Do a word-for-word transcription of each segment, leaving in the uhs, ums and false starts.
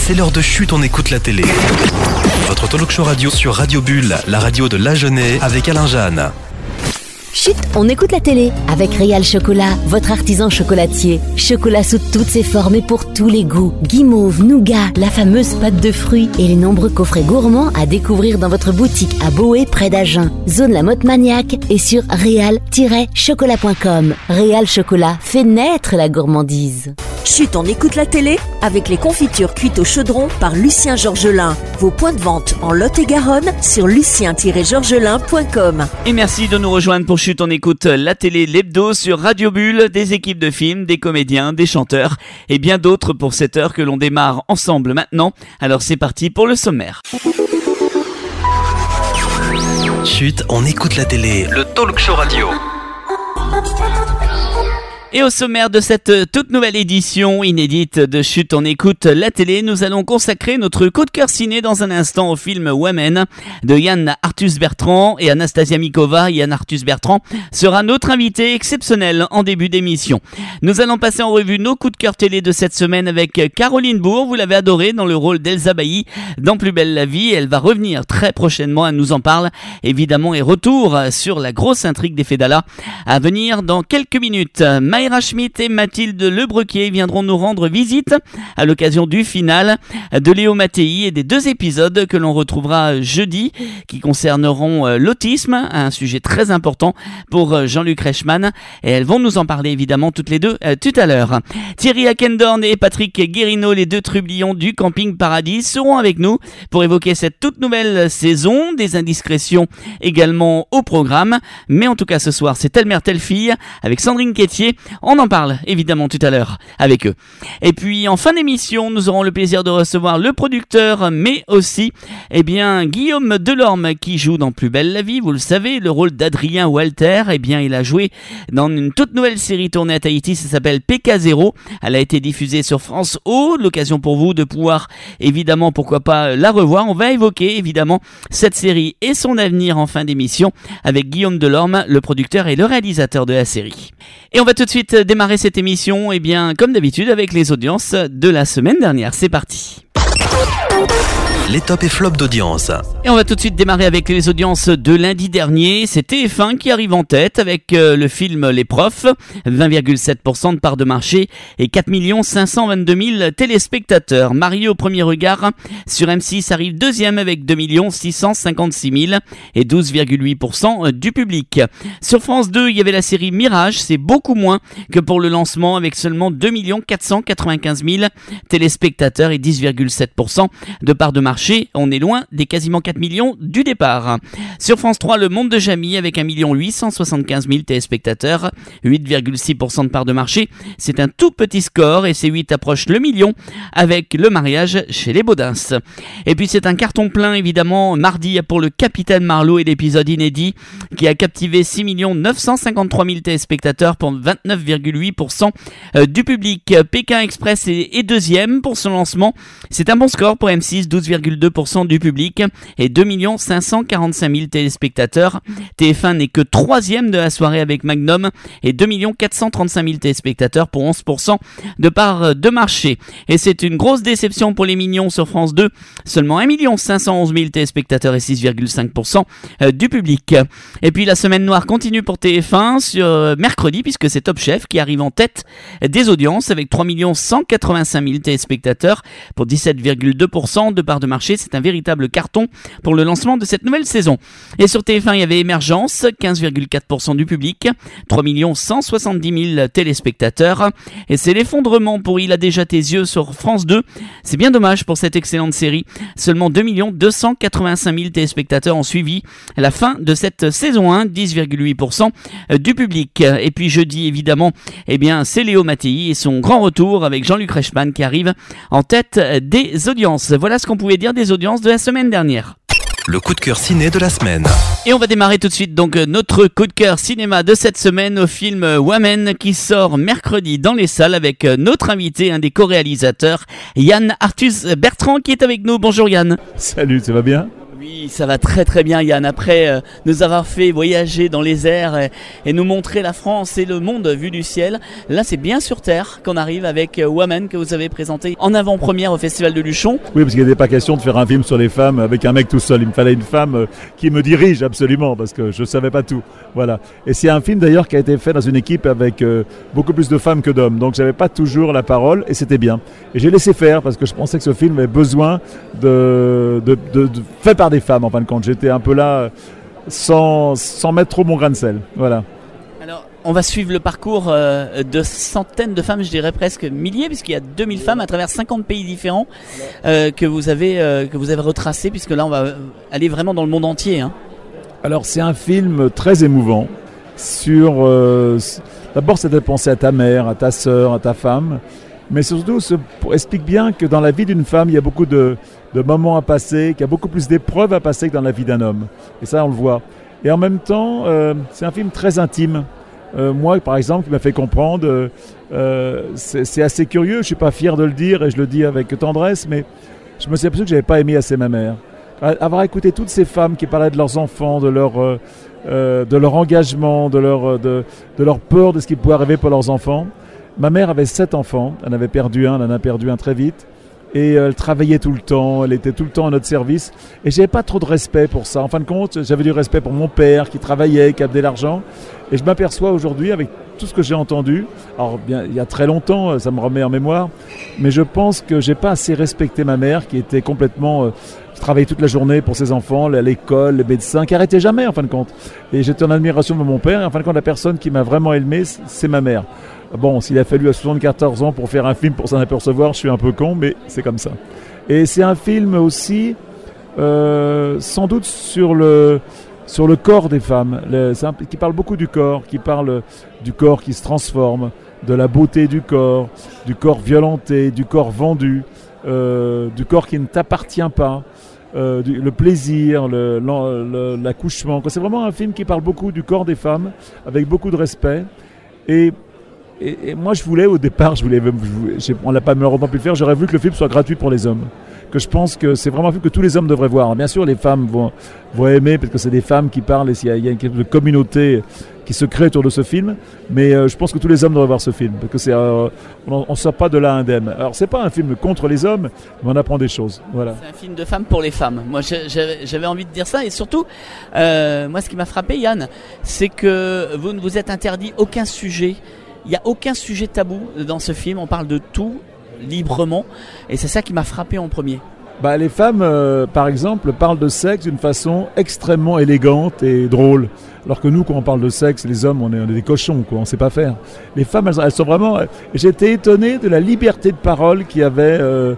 C'est l'heure de Chut, on écoute la télé. Votre talk show radio sur Radio Bulle, la radio de l'Agenais avec Alain Jeanne. Chut, on écoute la télé avec Réal Chocolat, votre artisan chocolatier. Chocolat sous toutes ses formes et pour tous les goûts. Guimauve, nougat, la fameuse pâte de fruits et les nombreux coffrets gourmands à découvrir dans votre boutique à Boé près d'Agen. Zone La Motte Maniaque et sur réal tiret chocolat point com. Réal Chocolat fait naître la gourmandise. Chut, on écoute la télé avec les confitures cuites au chaudron par Lucien Georgelin. Vos points de vente en Lot-et-Garonne sur lucien tiret georgelin point com. Et merci de nous rejoindre pour Chut, on écoute la télé, l'hebdo sur Radio Bulle, des équipes de films, des comédiens, des chanteurs et bien d'autres pour cette heure que l'on démarre ensemble maintenant. Alors c'est parti pour le sommaire. Chut, on écoute la télé, le talk show radio. Et au sommaire de cette toute nouvelle édition inédite de Chut, on écoute la télé, nous allons consacrer notre coup de cœur ciné dans un instant au film Women de Yann Arthus-Bertrand et Anastasia Mikova. Yann Arthus-Bertrand sera notre invité exceptionnel en début d'émission. Nous allons passer en revue nos coups de cœur télé de cette semaine avec Caroline Bourg. Vous l'avez adorée dans le rôle d'Elsa Bailly dans Plus belle la vie. Elle va revenir très prochainement, elle nous en parle évidemment, et retour sur la grosse intrigue des Fédala à venir dans quelques minutes. Mayra Schmidt et Mathilde Lebrequier viendront nous rendre visite à l'occasion du final de Léo Mattei et des deux épisodes que l'on retrouvera jeudi qui concerneront l'autisme, un sujet très important pour Jean-Luc Reichmann, et elles vont nous en parler évidemment toutes les deux euh, tout à l'heure. Thierry Akendorn et Patrick Guérino, les deux trublions du Camping Paradis, seront avec nous pour évoquer cette toute nouvelle saison, des indiscrétions également au programme, mais en tout cas ce soir c'est telle mère telle fille avec Sandrine Quétier. On en parle évidemment tout à l'heure avec eux. Et puis en fin d'émission, nous aurons le plaisir de recevoir le producteur, mais aussi eh bien, Guillaume Delorme qui joue dans Plus belle la vie. Vous le savez, le rôle d'Adrien Walter, eh bien, il a joué dans une toute nouvelle série tournée à Tahiti, ça s'appelle P K zéro. Elle a été diffusée sur France O, l'occasion pour vous de pouvoir évidemment, pourquoi pas, la revoir. On va évoquer évidemment cette série et son avenir en fin d'émission avec Guillaume Delorme, le producteur et le réalisateur de la série. Et on va tout de suite démarrer cette émission, eh bien, comme d'habitude, avec les audiences de la semaine dernière. C'est parti. Les tops et flops d'audience. Et on va tout de suite démarrer avec les audiences de lundi dernier. C'est T F un qui arrive en tête avec euh, le film Les Profs, vingt virgule sept pour cent de part de marché et quatre millions cinq cent vingt-deux mille téléspectateurs. Marié au premier regard sur M six arrive deuxième avec deux millions six cent cinquante-six mille et douze virgule huit pour cent du public. Sur France deux, il y avait la série Mirage, c'est beaucoup moins que pour le lancement avec seulement deux millions quatre cent quatre-vingt-quinze mille téléspectateurs et dix virgule sept pour cent de part de marché. On est loin des quasiment quatre millions du départ. Sur France trois, Le Monde de Jamie avec un million huit cent soixante-quinze mille téléspectateurs, huit virgule six pour cent de part de marché. C'est un tout petit score et ces huit approchent le million avec Le Mariage chez les Baudins. Et puis c'est un carton plein évidemment mardi pour Le Capitaine Marlowe et l'épisode inédit qui a captivé six millions neuf cent cinquante-trois mille téléspectateurs pour vingt-neuf virgule huit pour cent du public. Pékin Express est deuxième pour son lancement. C'est un bon score pour M six, douze virgule deux pour cent du public et deux millions cinq cent quarante-cinq mille téléspectateurs. T F un n'est que troisième de la soirée avec Magnum et deux millions quatre cent trente-cinq mille téléspectateurs pour onze pour cent de part de marché. Et c'est une grosse déception pour les Mignons sur France deux. Seulement un million cinq cent onze mille téléspectateurs et six virgule cinq pour cent du public. Et puis la semaine noire continue pour T F un sur mercredi puisque c'est Top Chef qui arrive en tête des audiences avec trois millions cent quatre-vingt-cinq mille téléspectateurs pour dix-sept virgule deux pour cent de part de marché. C'est un véritable carton pour le lancement de cette nouvelle saison. Et sur T F un, il y avait Émergence, quinze virgule quatre pour cent du public, trois millions cent soixante-dix mille téléspectateurs. Et c'est l'effondrement pour Il a déjà tes yeux sur France deux. C'est bien dommage pour cette excellente série. Seulement deux millions deux cent quatre-vingt-cinq mille téléspectateurs ont suivi à la fin de cette saison un, dix virgule huit pour cent du public. Et puis jeudi, évidemment, eh bien, c'est Léo Mattei et son grand retour avec Jean-Luc Reichmann qui arrive en tête des audiences. Voilà ce qu'on pouvait dire des audiences de la semaine dernière. Le coup de cœur ciné de la semaine. Et on va démarrer tout de suite donc notre coup de cœur cinéma de cette semaine au film Women qui sort mercredi dans les salles avec notre invité, un des co-réalisateurs, Yann Arthus-Bertrand qui est avec nous. Bonjour Yann. Salut, ça va bien ? Oui, ça va très très bien Yann. Après euh, nous avoir fait voyager dans les airs et, et nous montrer la France et le monde vu du ciel, là c'est bien sur terre qu'on arrive avec euh, Woman que vous avez présenté en avant-première au Festival de Luchon. Oui, parce qu'il n'était pas question de faire un film sur les femmes avec un mec tout seul. Il me fallait une femme euh, qui me dirige absolument parce que je ne savais pas tout. Voilà. Et c'est un film d'ailleurs qui a été fait dans une équipe avec euh, beaucoup plus de femmes que d'hommes. Donc j'avais pas toujours la parole et c'était bien. Et j'ai laissé faire parce que je pensais que ce film avait besoin de, de, de, de fait par des femmes en fin de compte. J'étais un peu là sans, sans mettre trop mon grain de sel. Voilà. Alors, on va suivre le parcours euh, de centaines de femmes, je dirais presque milliers, puisqu'il y a deux mille femmes à travers cinquante pays différents euh, que vous avez euh, que vous avez retracé, puisque là on va aller vraiment dans le monde entier. Hein. Alors c'est un film très émouvant. Sur, euh, d'abord, c'était penser à ta mère, à ta sœur, à ta femme. Mais surtout, ça explique bien que dans la vie d'une femme, il y a beaucoup de, de moments à passer, qu'il y a beaucoup plus d'épreuves à passer que dans la vie d'un homme. Et ça, on le voit. Et en même temps, euh, c'est un film très intime. Euh, moi, par exemple, qui m'a fait comprendre, euh, c'est, c'est assez curieux, je ne suis pas fier de le dire et je le dis avec tendresse, mais je me suis aperçu que je n'avais pas aimé assez ma mère. Avoir écouté toutes ces femmes qui parlaient de leurs enfants, de leur, euh, euh, de leur engagement, de leur, de, de leur peur de ce qui pouvait arriver pour leurs enfants. Ma mère avait sept enfants, elle en avait perdu un, elle en a perdu un très vite. Et elle travaillait tout le temps, elle était tout le temps à notre service. Et j'avais pas trop de respect pour ça. En fin de compte, j'avais du respect pour mon père qui travaillait, qui avait de l'argent. Et je m'aperçois aujourd'hui, avec tout ce que j'ai entendu, alors bien, il y a très longtemps, ça me remet en mémoire, mais je pense que j'ai pas assez respecté ma mère qui était complètement... Euh, qui travaillait toute la journée pour ses enfants, à l'école, les médecins, qui n'arrêtait jamais en fin de compte. Et j'étais en admiration de mon père. Et en fin de compte, la personne qui m'a vraiment aimé, c'est ma mère. Bon, s'il a fallu à soixante-quatorze ans pour faire un film pour s'en apercevoir, je suis un peu con, mais c'est comme ça. Et c'est un film aussi, euh, sans doute sur le, sur le corps des femmes, le, c'est un, qui parle beaucoup du corps, qui parle du corps qui se transforme, de la beauté du corps, du corps violenté, du corps vendu, euh, du corps qui ne t'appartient pas, euh, du, le plaisir, le, le, l'accouchement. C'est vraiment un film qui parle beaucoup du corps des femmes, avec beaucoup de respect. Et Et, et moi, je voulais, au départ, je voulais, je, on n'a pas malheureusement pu le faire, j'aurais voulu que le film soit gratuit pour les hommes. Que je pense que c'est vraiment un film que tous les hommes devraient voir. Bien sûr, les femmes vont, vont aimer, parce que c'est des femmes qui parlent, et il y a, il y a une communauté qui se crée autour de ce film. Mais euh, je pense que tous les hommes devraient voir ce film, parce que c'est, euh, on ne sort pas de là indemne. Alors, c'est pas un film contre les hommes, mais on apprend des choses. Voilà. C'est un film de femmes pour les femmes. Moi, j'avais, j'avais envie de dire ça. Et surtout, euh, moi, ce qui m'a frappé, Yann, c'est que vous ne vous êtes interdit aucun sujet. Il n'y a aucun sujet tabou dans ce film, on parle de tout librement et c'est ça qui m'a frappé en premier. Bah, les femmes, euh, par exemple, parlent de sexe d'une façon extrêmement élégante et drôle. Alors que nous, quand on parle de sexe, les hommes, on est, on est des cochons, quoi, on ne sait pas faire. Les femmes, elles, elles sont vraiment... J'étais étonné de la liberté de parole qu'il y avait euh,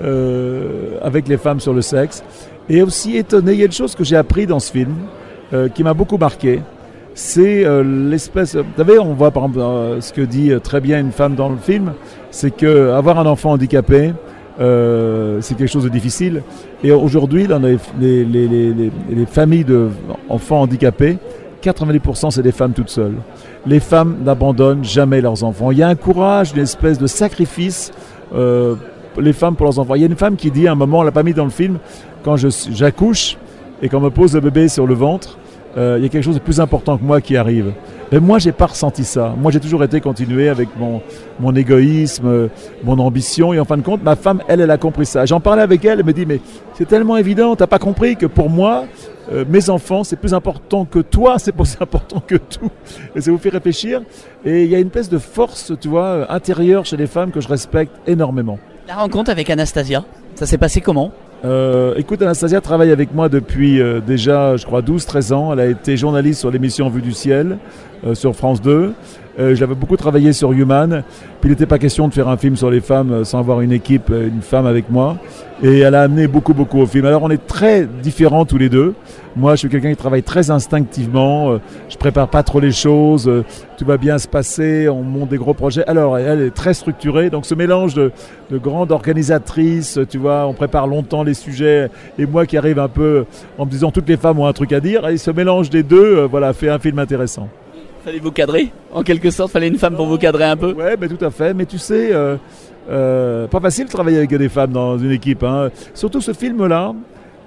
euh, avec les femmes sur le sexe. Et aussi étonné, il y a une chose que j'ai appris dans ce film euh, qui m'a beaucoup marqué. C'est euh, l'espèce... Vous savez, on voit par exemple euh, ce que dit euh, très bien une femme dans le film, c'est qu'avoir un enfant handicapé, euh, c'est quelque chose de difficile. Et aujourd'hui, dans les, les, les, les, les familles d'enfants handicapés, quatre-vingt-dix pour cent c'est des femmes toutes seules. Les femmes n'abandonnent jamais leurs enfants. Il y a un courage, une espèce de sacrifice, euh, les femmes pour leurs enfants. Il y a une femme qui dit à un moment, on ne l'a pas mis dans le film, quand je, j'accouche et qu'on me pose le bébé sur le ventre, il euh, y a quelque chose de plus important que moi qui arrive. Mais moi, j'ai pas ressenti ça. Moi, j'ai toujours été continué avec mon, mon égoïsme, euh, mon ambition. Et en fin de compte, ma femme, elle, elle a compris ça. J'en parlais avec elle, elle me dit, mais c'est tellement évident, t'as pas compris que pour moi, euh, mes enfants, c'est plus important que toi, c'est plus important que tout. Et ça vous fait réfléchir. Et il y a une espèce de force, tu vois, intérieure chez les femmes que je respecte énormément. La rencontre avec Anastasia, ça s'est passé comment ? Euh, écoute, Anastasia travaille avec moi depuis euh, déjà, je crois, douze treize ans. Elle a été journaliste sur l'émission Vue du Ciel, euh, sur France deux. Euh, j'avais beaucoup travaillé sur Human. Puis il n'était pas question de faire un film sur les femmes euh, sans avoir une équipe, euh, une femme avec moi. Et elle a amené beaucoup, beaucoup au film. Alors on est très différents tous les deux. Moi, je suis quelqu'un qui travaille très instinctivement. Euh, je prépare pas trop les choses. Euh, tout va bien se passer. On monte des gros projets. Alors elle est très structurée. Donc ce mélange de, de grande organisatrice, tu vois, on prépare longtemps les sujets. Et moi qui arrive un peu en me disant toutes les femmes ont un truc à dire. Et ce mélange des deux, euh, voilà, fait un film intéressant. Fallait vous cadrer, en quelque sorte, fallait une femme pour vous cadrer un peu. Ouais, mais tout à fait. Mais tu sais, euh, euh, pas facile de travailler avec des femmes dans une équipe. Hein. Surtout ce film-là,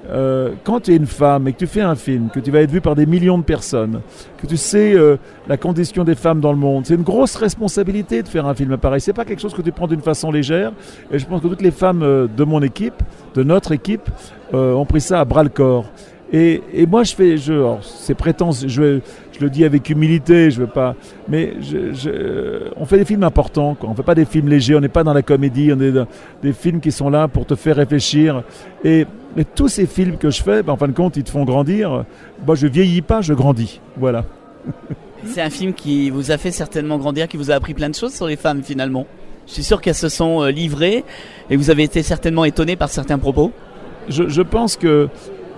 euh, quand tu es une femme et que tu fais un film, que tu vas être vu par des millions de personnes, que tu sais euh, la condition des femmes dans le monde, c'est une grosse responsabilité de faire un film pareil. C'est pas quelque chose que tu prends d'une façon légère. Et je pense que toutes les femmes euh, de mon équipe, de notre équipe, euh, ont pris ça à bras le corps. Et, et moi, je fais, je, alors, c'est prétentieux, je, je le dis avec humilité, je veux pas, mais je, je, on fait des films importants, quoi. On fait pas des films légers, on n'est pas dans la comédie, on est dans des films qui sont là pour te faire réfléchir. Et, et tous ces films que je fais, ben, en fin de compte, ils te font grandir. Moi, je vieillis pas, je grandis. Voilà. C'est un film qui vous a fait certainement grandir, qui vous a appris plein de choses sur les femmes finalement. Je suis sûr qu'elles se sont livrées et vous avez été certainement étonné par certains propos. Je, je pense que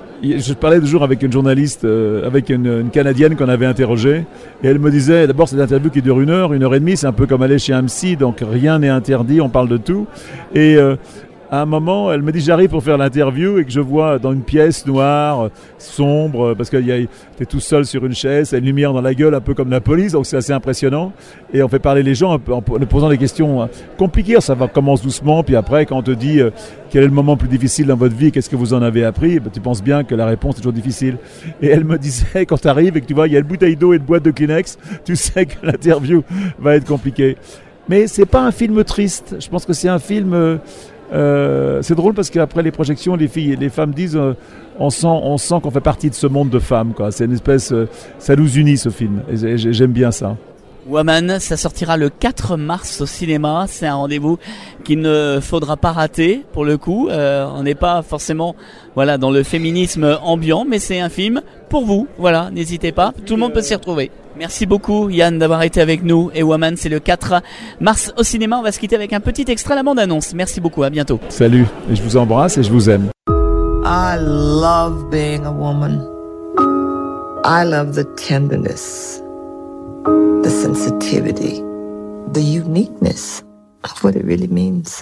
je parlais toujours avec une journaliste, euh, avec une, une Canadienne qu'on avait interrogée, et elle me disait, d'abord c'est une interview qui dure une heure, une heure et demie, c'est un peu comme aller chez un psy, donc rien n'est interdit, on parle de tout. Et euh, à un moment, elle me dit, j'arrive pour faire l'interview et que je vois dans une pièce noire, sombre, parce que t'es tout seul sur une chaise, t'as une lumière dans la gueule, un peu comme la police, donc c'est assez impressionnant. Et on fait parler les gens en, en posant des questions compliquées. Ça va, commence doucement, puis après, quand on te dit euh, quel est le moment le plus difficile dans votre vie, qu'est-ce que vous en avez appris, ben, tu penses bien que la réponse est toujours difficile. Et elle me disait, quand tu arrives et que tu vois, il y a une bouteille d'eau et une boîte de Kleenex, tu sais que l'interview va être compliquée. Mais c'est pas un film triste. Je pense que c'est un film... Euh, Euh, c'est drôle parce qu'après les projections, les filles, les femmes disent, euh, on sent, on sent qu'on fait partie de ce monde de femmes, quoi. C'est une espèce, euh, ça nous unit ce film. Et j'aime bien ça. Woman, ça sortira le quatre mars au cinéma. C'est un rendez-vous qu'il ne faudra pas rater pour le coup. Euh, on n'est pas forcément, voilà, dans le féminisme ambiant, mais c'est un film pour vous. Voilà, n'hésitez pas. Tout le monde peut s'y retrouver. Merci beaucoup Yann d'avoir été avec nous. Et Woman, c'est le quatre mars au cinéma. On va se quitter avec un petit extrait de la bande-annonce. Merci beaucoup, à bientôt. Salut, et je vous embrasse et je vous aime. I love being a woman. I love the tenderness, the sensitivity, the uniqueness of what it really means.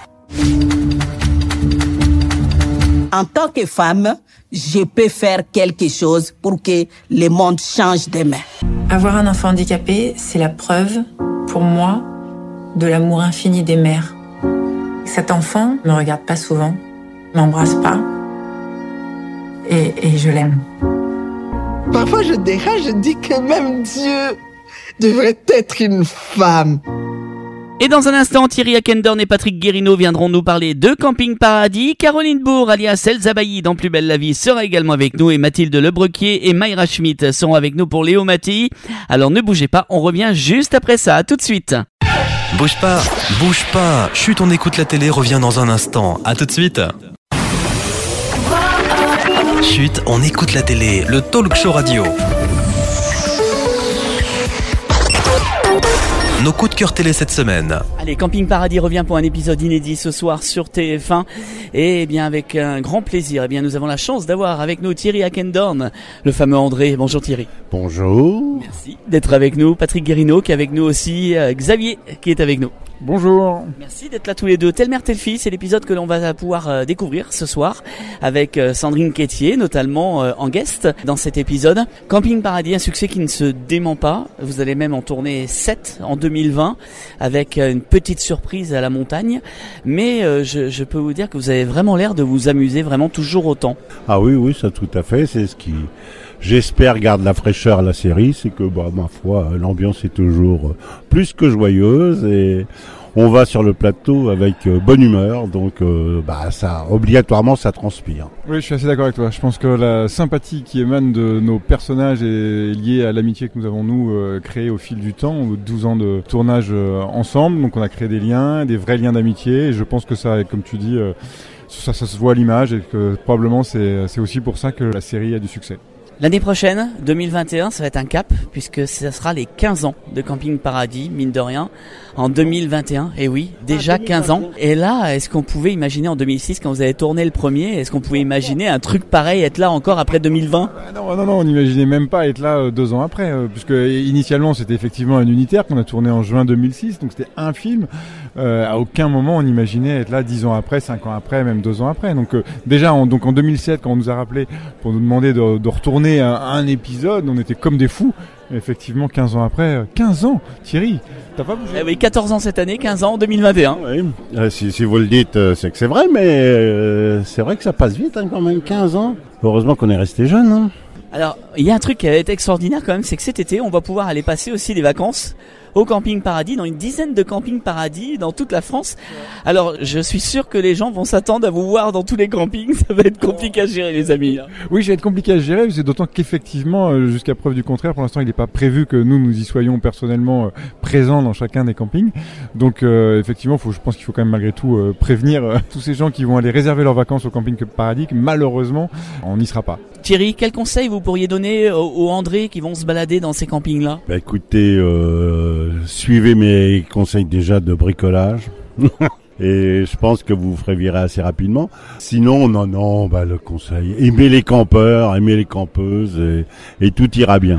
En tant que femme, je peux faire quelque chose pour que le monde change demain. Avoir un enfant handicapé, c'est la preuve, pour moi, de l'amour infini des mères. Cet enfant ne me regarde pas souvent, m'embrasse pas, et, et je l'aime. Parfois je dérange, je dis que même Dieu devrait être une femme. Et dans un instant, Thierry Akendorn et Patrick Guérino viendront nous parler de Camping Paradis. Caroline Bourg, alias Elsa Bailly dans Plus belle la vie, sera également avec nous. Et Mathilde Lebrequier et Mayra Schmidt seront avec nous pour Léo Mattei. Alors ne bougez pas, on revient juste après ça. À tout de suite. Bouge pas, bouge pas. Chut, on écoute la télé, revient dans un instant. À tout de suite. Chut, on écoute la télé, le talk show radio. Nos coups de cœur télé cette semaine. Allez, Camping Paradis revient pour un épisode inédit ce soir sur T F un. Et eh bien avec un grand plaisir, eh bien nous avons la chance d'avoir avec nous Thierry Akendorn, le fameux André. Bonjour Thierry. Bonjour. Merci d'être avec nous. Patrick Guérino qui est avec nous aussi. Euh, Xavier qui est avec nous. Bonjour. Merci d'être là tous les deux. Telle mère, telle fille, c'est l'épisode que l'on va pouvoir euh, découvrir ce soir avec euh, Sandrine Quétier, notamment euh, en guest dans cet épisode. Camping Paradis, un succès qui ne se dément pas. Vous allez même en tourner sept en deux mille vingt avec euh, une petite surprise à la montagne. Mais euh, je, je peux vous dire que vous avez vraiment l'air de vous amuser vraiment toujours autant. Ah oui, oui, ça tout à fait. C'est ce qui, j'espère, garde la fraîcheur à la série. C'est que, bah, ma foi, l'ambiance est toujours plus que joyeuse et on va sur le plateau avec euh, bonne humeur, donc euh, bah ça obligatoirement ça transpire. Oui, je suis assez d'accord avec toi. Je pense que la sympathie qui émane de nos personnages est liée à l'amitié que nous avons nous euh, créée au fil du temps, aux douze ans de tournage euh, ensemble. Donc on a créé des liens, des vrais liens d'amitié. Et je pense que ça, comme tu dis, euh, ça, ça se voit à l'image et que probablement c'est, c'est aussi pour ça que la série a du succès. L'année prochaine, deux mille vingt et un, ça va être un cap, puisque ce sera les quinze ans de Camping Paradis, mine de rien, en deux mille vingt et un. Et oui, déjà quinze ans. Et là, est-ce qu'on pouvait imaginer en deux mille six, quand vous avez tourné le premier, est-ce qu'on pouvait imaginer un truc pareil, être là encore après deux mille vingt ? Ah non, non, non, on n'imaginait même pas être là euh, deux ans après, euh, puisque initialement c'était effectivement un unitaire qu'on a tourné en juin deux mille six, donc c'était un film. Euh, à aucun moment on imaginait être là dix ans après, cinq ans après, même deux ans après. Donc euh, déjà, en, donc en deux mille sept, quand on nous a rappelé pour nous demander de, de retourner un, un épisode, on était comme des fous. Effectivement, quinze ans après, quinze ans, Thierry, t'as pas bougé. Eh oui, quatorze ans cette année, quinze ans en deux mille vingt et un. Oui. Euh, si, si vous le dites, euh, c'est que c'est vrai, mais euh, c'est vrai que ça passe vite hein, quand même, quinze ans. Heureusement qu'on est resté jeune. Hein. Alors, il y a un truc qui a été extraordinaire quand même, c'est que cet été, on va pouvoir aller passer aussi des vacances au Camping Paradis, dans une dizaine de campings paradis dans toute la France. Alors, je suis sûr que les gens vont s'attendre à vous voir dans tous les campings. Ça va être compliqué à gérer, les amis. Oui, ça va être compliqué à gérer, c'est d'autant qu'effectivement, jusqu'à preuve du contraire, pour l'instant, il n'est pas prévu que nous, nous y soyons personnellement euh, présents dans chacun des campings. Donc, euh, effectivement, faut, je pense qu'il faut quand même malgré tout euh, prévenir euh, tous ces gens qui vont aller réserver leurs vacances au Camping Paradis, que malheureusement, on n'y sera pas. Thierry, quel conseil vous pourriez donner aux, aux André qui vont se balader dans ces campings-là ? Bah écoutez, euh, suivez mes conseils déjà de bricolage. Et je pense que vous vous ferez virer assez rapidement. Sinon, non, non, bah le conseil, aimez les campeurs, aimez les campeuses et, et tout ira bien.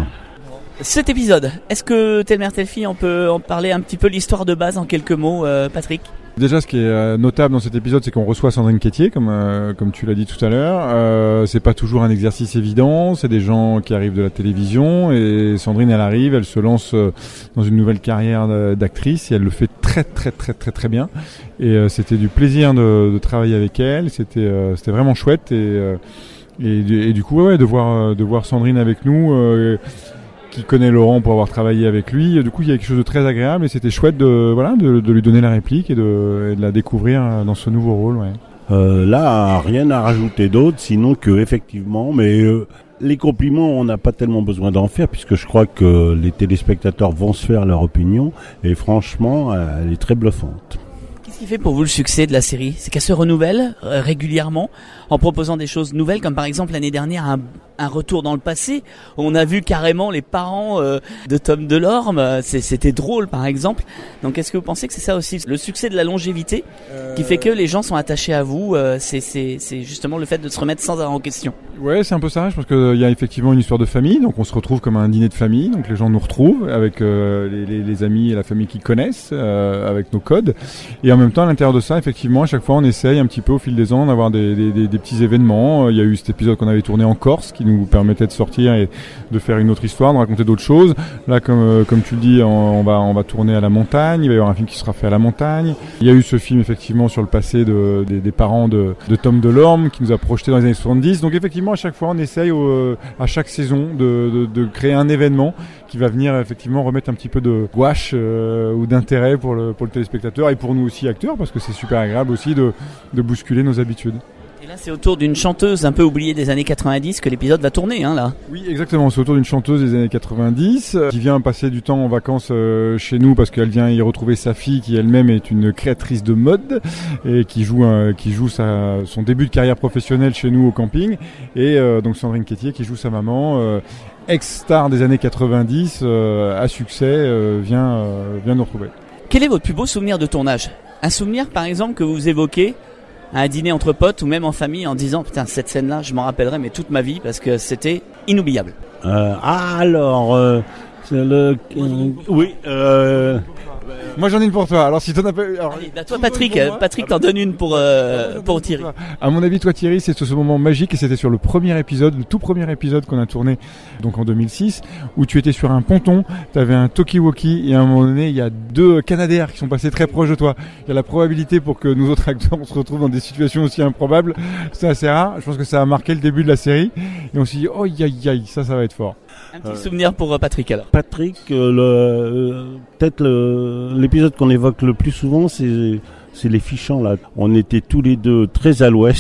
Cet épisode, est-ce que Telle mère, telle fille, on peut en parler un petit peu l'histoire de base en quelques mots, euh, Patrick ? Déjà, ce qui est notable dans cet épisode, c'est qu'on reçoit Sandrine Quétier, comme euh, comme tu l'as dit tout à l'heure. Euh, c'est pas toujours un exercice évident. C'est des gens qui arrivent de la télévision et Sandrine, elle arrive, elle se lance dans une nouvelle carrière d'actrice et elle le fait très très très très très bien. Et euh, c'était du plaisir de, de travailler avec elle. C'était euh, c'était vraiment chouette et euh, et, et du coup ouais de voir de voir Sandrine avec nous. Euh, qui connaît Laurent pour avoir travaillé avec lui. Du coup, il y a quelque chose de très agréable et c'était chouette de, voilà, de, de lui donner la réplique et de, et de la découvrir dans ce nouveau rôle. Ouais. Euh, là, rien à rajouter d'autre, sinon que effectivement, mais euh, les compliments, on n'a pas tellement besoin d'en faire puisque je crois que les téléspectateurs vont se faire leur opinion et franchement, elle est très bluffante. Qu'est-ce qui fait pour vous le succès de la série ? C'est qu'elle se renouvelle euh, régulièrement en proposant des choses nouvelles, comme par exemple l'année dernière un, un retour dans le passé. On a vu carrément les parents euh, de Tom Delorme. C'est, c'était drôle par exemple. Donc est-ce que vous pensez que c'est ça aussi le succès de la longévité euh... qui fait que les gens sont attachés à vous euh, c'est, c'est, c'est justement le fait de se remettre sans arrêt en question. Ouais, c'est un peu ça. Je pense qu'il y a effectivement une histoire de famille. Donc on se retrouve comme un dîner de famille. Donc les gens nous retrouvent avec euh, les, les, les amis et la famille qui connaissent, euh, avec nos codes. Et en même temps, à l'intérieur de ça, effectivement, à chaque fois, on essaye un petit peu au fil des ans d'avoir des, des, des, des petits événements. Il y a eu cet épisode qu'on avait tourné en Corse qui nous permettait de sortir et de faire une autre histoire, de raconter d'autres choses. Là, comme, euh, comme tu le dis, on, on, va, on va tourner à la montagne. Il va y avoir un film qui sera fait à la montagne. Il y a eu ce film, effectivement, sur le passé de, des, des parents de, de Tom Delorme qui nous a projeté dans les années soixante-dix. Donc, effectivement, à chaque fois, on essaye au, à chaque saison de, de, de créer un événement qui va venir, effectivement, remettre un petit peu de gouache euh, ou d'intérêt pour le, pour le téléspectateur et pour nous aussi acteurs, parce que c'est super agréable aussi de, de bousculer nos habitudes. Et là, c'est autour d'une chanteuse un peu oubliée des années quatre-vingt-dix que l'épisode va tourner, hein, là. Oui, exactement. C'est autour d'une chanteuse des années quatre-vingt-dix euh, qui vient passer du temps en vacances euh, chez nous parce qu'elle vient y retrouver sa fille qui elle-même est une créatrice de mode et qui joue euh, qui joue sa, son début de carrière professionnelle chez nous au camping. Et euh, donc Sandrine Quétier qui joue sa maman, euh, ex-star des années quatre-vingt-dix, euh, à succès, euh, vient euh, vient nous retrouver. Quel est votre plus beau souvenir de tournage ? Un souvenir, par exemple, que vous évoquez à un dîner entre potes ou même en famille en disant putain cette scène-là je m'en rappellerai mais toute ma vie parce que c'était inoubliable. Euh, ah alors euh, c'est le euh, oui euh, moi j'en ai une pour toi. Alors si t'en as pas alors, allez, bah toi Patrick, Patrick t'en donne une pour euh, pour Thierry. À mon avis toi Thierry c'est ce, ce moment magique et c'était sur le premier épisode, le tout premier épisode qu'on a tourné donc en deux mille six où tu étais sur un ponton, t'avais un talkie-walkie et à un moment donné il y a deux Canadair qui sont passés très proches de toi. Il y a la probabilité pour que nous autres acteurs on se retrouve dans des situations aussi improbables, c'est assez rare. Je pense que ça a marqué le début de la série et on s'est dit oh aïe aïe ça ça va être fort. Un petit euh, souvenir pour Patrick alors. Patrick, euh, le, euh, peut-être le, l'épisode qu'on évoque le plus souvent, c'est, c'est les fichants là. On était tous les deux très à l'ouest,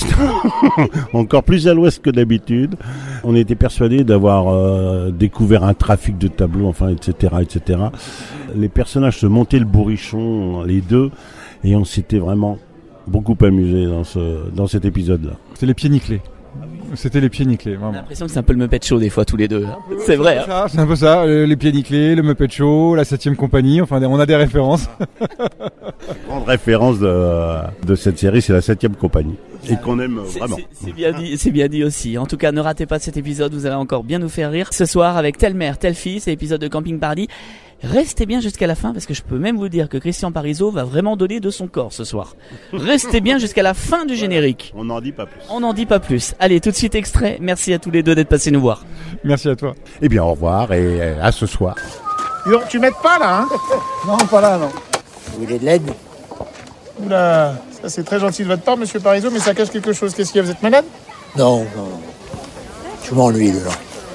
encore plus à l'ouest que d'habitude. On était persuadés d'avoir euh, découvert un trafic de tableaux, enfin, et cetera, et cetera. Les personnages se montaient le bourrichon, les deux, et on s'était vraiment beaucoup amusés dans ce, dans cet épisode-là. C'est les pieds nickelés. C'était les pieds nickelés, vraiment. J'ai l'impression que c'est un peu le Muppet Show des fois tous les deux. Hein. C'est vrai. C'est, hein. ça, c'est un peu ça, les pieds nickelés, le Muppet Show, la septième compagnie, enfin on a des références. La grande référence de, de cette série, c'est la septième compagnie. Et qu'on aime c'est, vraiment. C'est, c'est, bien dit, c'est bien dit aussi. En tout cas, ne ratez pas cet épisode, vous allez encore bien nous faire rire. Ce soir, avec Telle mère, telle fille, c'est l'épisode de Camping Paradis. Restez bien jusqu'à la fin parce que je peux même vous dire que Christian Parizeau va vraiment donner de son corps ce soir. Restez bien jusqu'à la fin du générique. On n'en dit pas plus. On n'en dit pas plus. Allez, tout de suite extrait. Merci à tous les deux d'être passés nous voir. Merci à toi. Eh bien, au revoir et à ce soir. Donc, tu m'aides pas là, hein? Non, pas là, non. Vous voulez de l'aide? Oula, ça c'est très gentil de votre part, monsieur Parizeau, mais ça cache quelque chose. Qu'est-ce qu'il y a? Vous êtes malade? Non, non. Je m'ennuie dedans.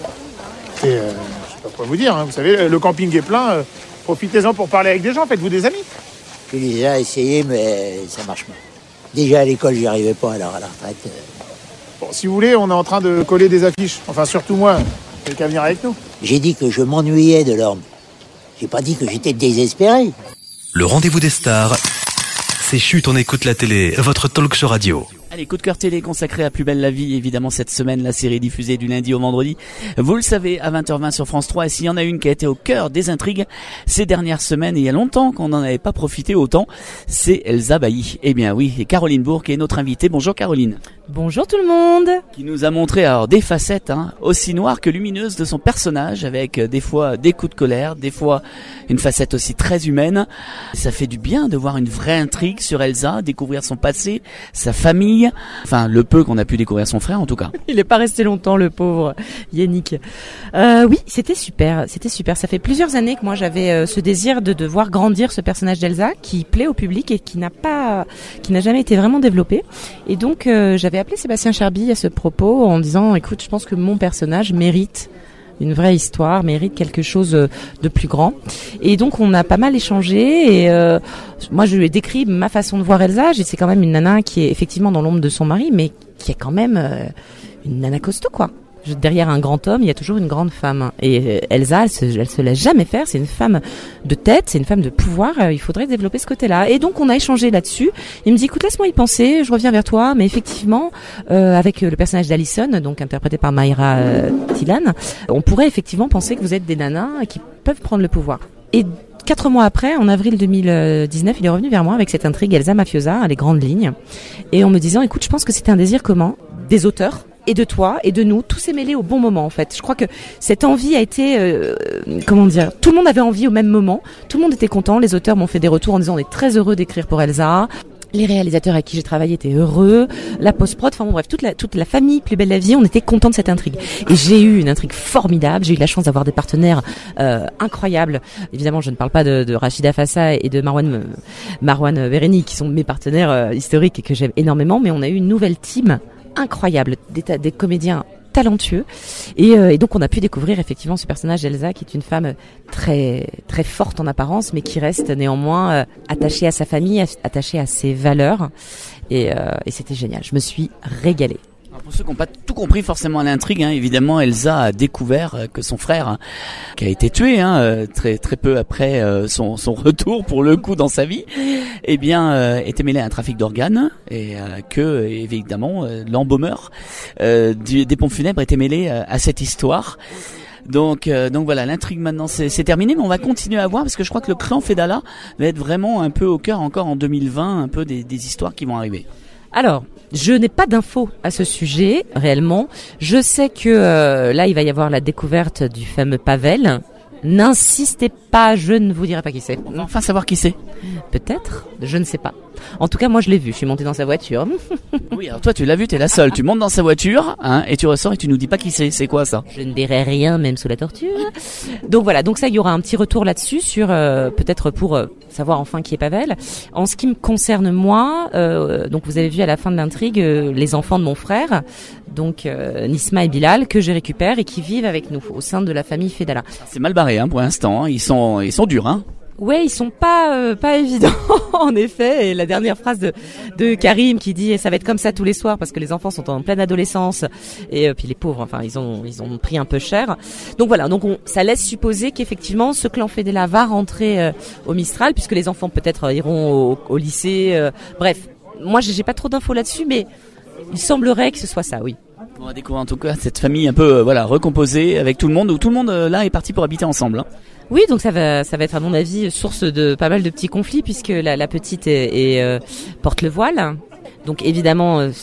Et euh, je sais pas quoi vous dire, hein. Vous savez, le camping est plein. Euh, profitez-en pour parler avec des gens, faites-vous des amis. J'ai déjà essayé, mais ça marche pas. Déjà à l'école, j'y arrivais pas, alors à la retraite... Euh... Bon, si vous voulez, on est en train de coller des affiches. Enfin, surtout moi. Vous n'avez qu'à venir avec nous. J'ai dit que je m'ennuyais de l'orme. J'ai pas dit que j'étais désespéré. Le rendez-vous des stars, c'est Chut, on écoute la télé, votre talk show radio. Allez, coup de cœur télé consacré à Plus belle la vie, évidemment cette semaine, la série diffusée du lundi au vendredi. Vous le savez, à vingt heures vingt sur France trois, et s'il y en a une qui a été au cœur des intrigues ces dernières semaines, et il y a longtemps qu'on n'en avait pas profité autant, c'est Elsa Bailly. Eh bien oui, et Caroline Bourque est notre invitée. Bonjour Caroline. Bonjour tout le monde. Qui nous a montré alors des facettes hein, aussi noires que lumineuses de son personnage, avec euh, des fois des coups de colère, des fois une facette aussi très humaine. Ça fait du bien de voir une vraie intrigue sur Elsa, découvrir son passé, sa famille, enfin le peu qu'on a pu découvrir son frère en tout cas. Il est pas resté longtemps le pauvre Yannick. Euh, oui, c'était super, c'était super. Ça fait plusieurs années que moi j'avais euh, ce désir de, de voir grandir ce personnage d'Elsa qui plaît au public et qui n'a pas, qui n'a jamais été vraiment développé. Et donc euh, j'avais appelé Sébastien Cherby à ce propos en disant, écoute, je pense que mon personnage mérite une vraie histoire, mérite quelque chose de plus grand. Et donc on a pas mal échangé et euh, moi je lui ai décrit ma façon de voir Elsa. C'est quand même une nana qui est effectivement dans l'ombre de son mari, mais qui est quand même euh, une nana costaud quoi. Derrière un grand homme, il y a toujours une grande femme. Et Elsa, elle se, elle se laisse jamais faire. C'est une femme de tête, c'est une femme de pouvoir. Il faudrait développer ce côté-là. Et donc, on a échangé là-dessus. Il me dit, écoute, laisse-moi y penser. Je reviens vers toi. Mais effectivement, euh, avec le personnage d'Alison, donc interprété par Mayra euh, Thilan, on pourrait effectivement penser que vous êtes des nanas qui peuvent prendre le pouvoir. Et quatre mois après, en avril deux mille dix-neuf, il est revenu vers moi avec cette intrigue Elsa Mafiosa, les grandes lignes, et en me disant, écoute, je pense que c'était un désir commun des auteurs et de toi et de nous, tout s'est mêlé au bon moment en fait. Je crois que cette envie a été, euh, comment dire, tout le monde avait envie au même moment, tout le monde était content, les auteurs m'ont fait des retours en disant on est très heureux d'écrire pour Elsa. Les réalisateurs avec qui j'ai travaillé étaient heureux, la post-prod, enfin bon bref, toute la, toute la famille Plus belle la vie, on était contents de cette intrigue. Et j'ai eu une intrigue formidable, j'ai eu la chance d'avoir des partenaires euh, incroyables. Évidemment, je ne parle pas de, de Rachida Fassa et de Marwan, Marwan Vereni, qui sont mes partenaires euh, historiques et que j'aime énormément, mais on a eu une nouvelle team incroyable, des, ta- des comédiens talentueux et, euh, et donc on a pu découvrir effectivement ce personnage d'Elsa qui est une femme très très forte en apparence mais qui reste néanmoins euh, attachée à sa famille, attachée à ses valeurs et, euh, et c'était génial, je me suis régalée. Alors pour ceux qui n'ont pas tout compris forcément à l'intrigue, hein, évidemment Elsa a découvert euh, que son frère, hein, qui a été tué hein, euh, très très peu après euh, son, son retour pour le coup dans sa vie, eh bien euh, était mêlé à un trafic d'organes et euh, que évidemment euh, l'embaumeur euh, du, des pompes funèbres était mêlé euh, à cette histoire. Donc, euh, donc voilà, l'intrigue maintenant c'est, c'est terminé, mais on va continuer à voir parce que je crois que le clan Fedala va être vraiment un peu au cœur encore en deux mille vingt, un peu des, des histoires qui vont arriver. Alors, je n'ai pas d'infos à ce sujet, réellement. Je sais que euh, là, il va y avoir la découverte du fameux Pavel. N'insistez pas, je ne vous dirai pas qui c'est. On va enfin savoir qui c'est. Peut-être, je ne sais pas. En tout cas, moi, je l'ai vu. Je suis montée dans sa voiture. Oui, alors toi, tu l'as vu, t'es la seule. Tu montes dans sa voiture, hein, et tu ressors et tu nous dis pas qui c'est. C'est quoi ça? Je ne dirai rien, même sous la torture. Donc voilà. Donc ça, il y aura un petit retour là-dessus sur euh, peut-être pour euh, savoir enfin qui est Pavel. En ce qui me concerne moi, euh, donc vous avez vu à la fin de l'intrigue euh, les enfants de mon frère, donc euh, Nisma et Bilal, que je récupère et qui vivent avec nous au sein de la famille Fedala. C'est mal barré, hein, pour l'instant. Hein. Ils sont, ils sont durs, hein. Ouais, ils sont pas euh, pas évidents en effet. Et la dernière phrase de de Karim qui dit ça va être comme ça tous les soirs parce que les enfants sont en pleine adolescence et euh, puis les pauvres, enfin ils ont ils ont pris un peu cher. Donc voilà, donc on, ça laisse supposer qu'effectivement ce clan Fedela va rentrer euh, au Mistral puisque les enfants peut-être euh, iront au, au lycée. Euh, bref, moi j'ai, j'ai pas trop d'infos là-dessus, mais il semblerait que ce soit ça, oui. On va découvrir en tout cas cette famille un peu euh, voilà recomposée avec tout le monde où tout le monde euh, là est parti pour habiter ensemble. Hein. Oui, donc ça va, ça va être à mon avis source de pas mal de petits conflits puisque la, la petite est, est, euh, porte le voile. Donc évidemment, euh,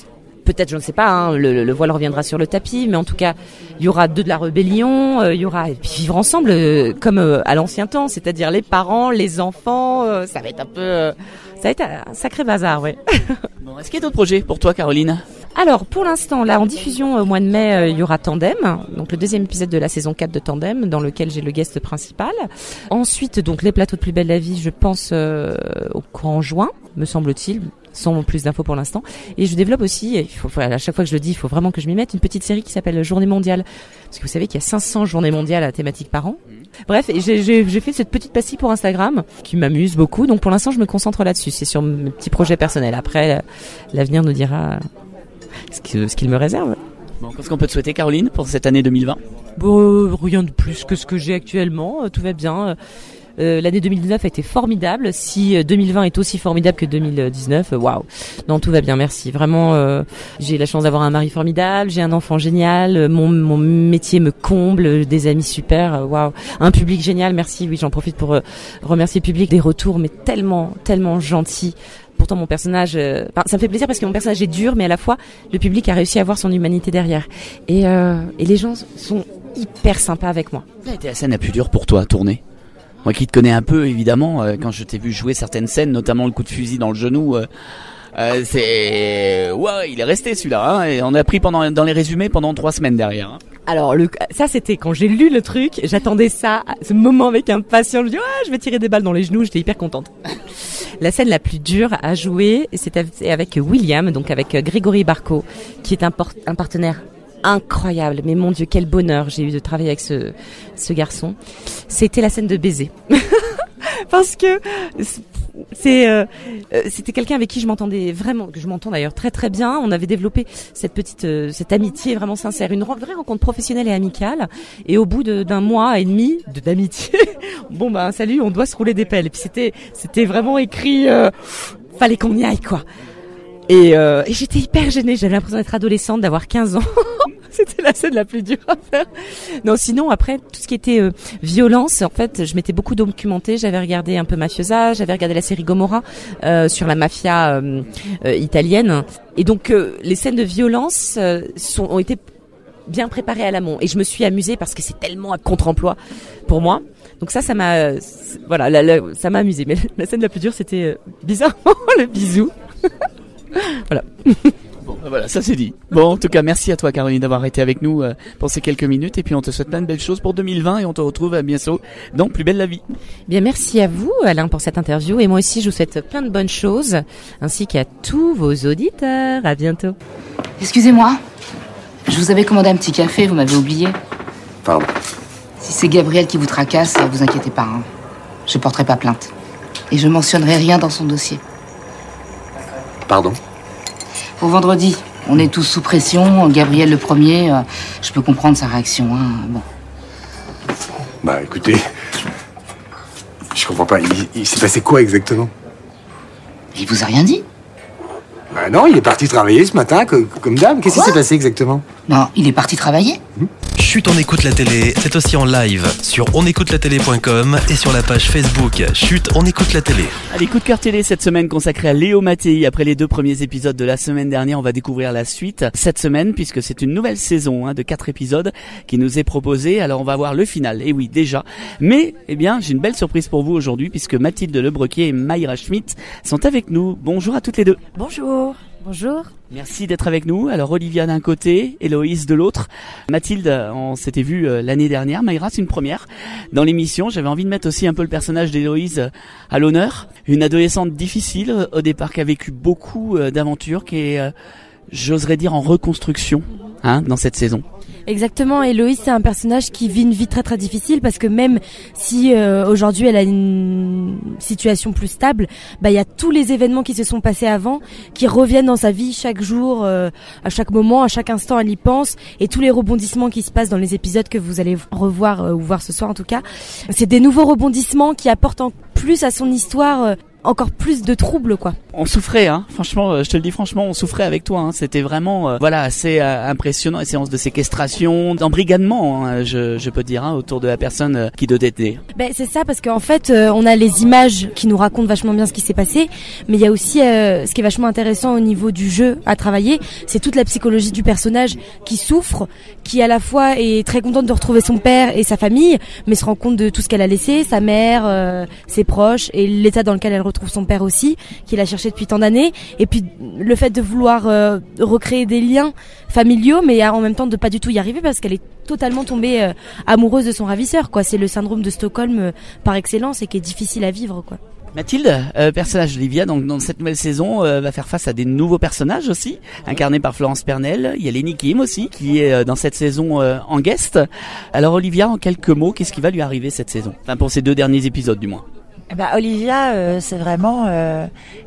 peut-être, je ne sais pas, hein, le, le, le voile reviendra sur le tapis, mais en tout cas, il y aura de, de la rébellion, euh, il y aura et puis vivre ensemble euh, comme euh, à l'ancien temps, c'est-à-dire les parents, les enfants, euh, ça va être un peu, euh, ça va être un sacré bazar, ouais. Bon, est-ce qu'il y a d'autres projets pour toi, Caroline ? Alors, pour l'instant, là, en diffusion au mois de mai, euh, il y aura Tandem, donc le deuxième épisode de la saison quatre de Tandem, dans lequel j'ai le guest principal. Ensuite, donc les plateaux de Plus belle la vie, je pense euh, au courant juin, me semble-t-il, sans plus d'infos pour l'instant. Et je développe aussi, il faut, à chaque fois que je le dis, il faut vraiment que je m'y mette, une petite série qui s'appelle Journée mondiale. Parce que vous savez qu'il y a cinq cents journées mondiales à thématique par an. Bref, et j'ai, j'ai, j'ai fait cette petite pastille pour Instagram qui m'amuse beaucoup. Donc pour l'instant, je me concentre là-dessus. C'est sur mes petits projets personnels. Après, l'avenir nous dira ce qu'il, ce qu'il me réserve. Bon, qu'est-ce qu'on peut te souhaiter, Caroline, pour cette année deux mille vingt ? Bon, rien de plus que ce que j'ai actuellement. Tout va bien. Euh, l'année deux mille dix-neuf a été formidable. Si deux mille vingt est aussi formidable que deux mille dix-neuf, waouh. Non, tout va bien, merci. Vraiment, euh, j'ai la chance d'avoir un mari formidable, j'ai un enfant génial, mon, mon métier me comble, des amis super, waouh. Un public génial, merci. Oui, j'en profite pour euh, remercier le public des retours, mais tellement, tellement gentils. Pourtant, mon personnage, euh, enfin, ça me fait plaisir parce que mon personnage est dur, mais à la fois, le public a réussi à voir son humanité derrière. Et, euh, et les gens sont hyper sympas avec moi. Quelle a été la scène la plus dure pour toi à tourner ? Moi qui te connais un peu, évidemment, euh, quand je t'ai vu jouer certaines scènes, notamment le coup de fusil dans le genou, euh, euh, c'est... Ouais, il est resté celui-là, hein, et on a pris pendant, dans les résumés pendant trois semaines derrière. Hein. Alors, le, ça c'était quand j'ai lu le truc, j'attendais ça, ce moment avec impatience, je me dis, ouais, je vais tirer des balles dans les genoux, j'étais hyper contente. La scène la plus dure à jouer, c'était avec William, donc avec Grégory Barco, qui est un, por- un partenaire incroyable, mais mon Dieu, quel bonheur j'ai eu de travailler avec ce, ce garçon. C'était la scène de baiser. Parce que c'est, euh, c'était quelqu'un avec qui je m'entendais vraiment, que je m'entends d'ailleurs très très bien. On avait développé cette petite, euh, cette amitié vraiment sincère, une vraie rencontre professionnelle et amicale. Et au bout de, d'un mois et demi de, d'amitié, bon ben salut, on doit se rouler des pelles. Et puis c'était, c'était vraiment écrit, euh, fallait qu'on y aille quoi. Et, euh, et j'étais hyper gênée, j'avais l'impression d'être adolescente, d'avoir quinze ans. C'était la scène la plus dure à faire. Non, sinon après tout ce qui était euh, violence, en fait, je m'étais beaucoup documentée. J'avais regardé un peu Mafiosa, j'avais regardé la série Gomorrah euh, sur la mafia euh, euh, italienne. Et donc euh, les scènes de violence euh, sont, ont été bien préparées à l'amont. Et je me suis amusée parce que c'est tellement à contre-emploi pour moi. Donc ça, ça m'a, euh, voilà, la, la, ça m'a amusée. Mais la scène la plus dure, c'était euh, bizarrement le bisou. Voilà. Bon, voilà, ça c'est dit. Bon, en tout cas, merci à toi, Caroline, d'avoir été avec nous euh, pour ces quelques minutes. Et puis, on te souhaite plein de belles choses pour deux mille vingt et on te retrouve à bientôt dans Plus belle la vie. Bien, merci à vous, Alain, pour cette interview. Et moi aussi, je vous souhaite plein de bonnes choses, ainsi qu'à tous vos auditeurs. À bientôt. Excusez-moi, je vous avais commandé un petit café, vous m'avez oublié. Pardon. Si c'est Gabriel qui vous tracasse, vous inquiétez pas, hein. Je porterai pas plainte. Et je mentionnerai rien dans son dossier. Pardon ? Pour vendredi, on est tous sous pression. Gabriel le premier, euh, je peux comprendre sa réaction. Hein. Bon. Bah écoutez, je comprends pas. Il, il s'est passé quoi exactement ? Il vous a rien dit ? Bah non, il est parti travailler ce matin, comme, comme dame. Qu'est-ce qui s'est passé exactement ? Non, il est parti travailler ? mmh. Chut, on écoute la télé, c'est aussi en live sur on écoute la télé point com et sur la page Facebook Chut, on écoute la télé. Allez, coup de cœur télé cette semaine consacré à Léo Mattei. Après les deux premiers épisodes de la semaine dernière, on va découvrir la suite cette semaine puisque c'est une nouvelle saison hein, de quatre épisodes qui nous est proposée. Alors on va voir le final, et oui déjà. Mais eh bien j'ai une belle surprise pour vous aujourd'hui puisque Mathilde Lebrequier et Mayra Schmidt sont avec nous. Bonjour à toutes les deux. Bonjour. Bonjour. Merci d'être avec nous. Alors Olivia d'un côté, Héloïse de l'autre. Mathilde, on s'était vu euh, l'année dernière. Mayra, c'est une première dans l'émission. J'avais envie de mettre aussi un peu le personnage d'Héloïse euh, à l'honneur. Une adolescente difficile euh, au départ qui a vécu beaucoup euh, d'aventures, qui est, euh, j'oserais dire, en reconstruction hein, dans cette saison. Exactement, Héloïse c'est un personnage qui vit une vie très très difficile parce que même si euh, aujourd'hui elle a une situation plus stable, bah il y a tous les événements qui se sont passés avant qui reviennent dans sa vie chaque jour, euh, à chaque moment, à chaque instant elle y pense et tous les rebondissements qui se passent dans les épisodes que vous allez revoir euh, ou voir ce soir en tout cas, c'est des nouveaux rebondissements qui apportent en plus à son histoire euh, encore plus de troubles, quoi. On souffrait, hein. Franchement, je te le dis franchement, on souffrait avec toi. Hein. C'était vraiment, euh, voilà, assez euh, impressionnant. Les séances de séquestration, d'embrigadement, hein, je, je peux dire, hein, autour de la personne euh, qui doit détester. Ben c'est ça, parce qu'en fait, euh, on a les images qui nous racontent vachement bien ce qui s'est passé, mais il y a aussi euh, ce qui est vachement intéressant au niveau du jeu à travailler, c'est toute la psychologie du personnage qui souffre, qui à la fois est très contente de retrouver son père et sa famille, mais se rend compte de tout ce qu'elle a laissé, sa mère, euh, ses proches, et l'état dans lequel elle retrouve son père aussi, qu'il a cherché depuis tant d'années, et puis le fait de vouloir euh, recréer des liens familiaux, mais en même temps de pas du tout y arriver parce qu'elle est totalement tombée euh, amoureuse de son ravisseur, quoi. C'est le syndrome de Stockholm euh, par excellence et qui est difficile à vivre, quoi. Mathilde, euh, personnage d'Olivia, donc dans cette nouvelle saison, euh, va faire face à des nouveaux personnages aussi, incarnés par Florence Pernel. Il y a Lenny Kim aussi, qui est euh, dans cette saison euh, en guest. Alors Olivia, en quelques mots, qu'est-ce qui va lui arriver cette saison? Enfin, pour ces deux derniers épisodes, du moins. Bah, Olivia, euh, c'est vraiment euh,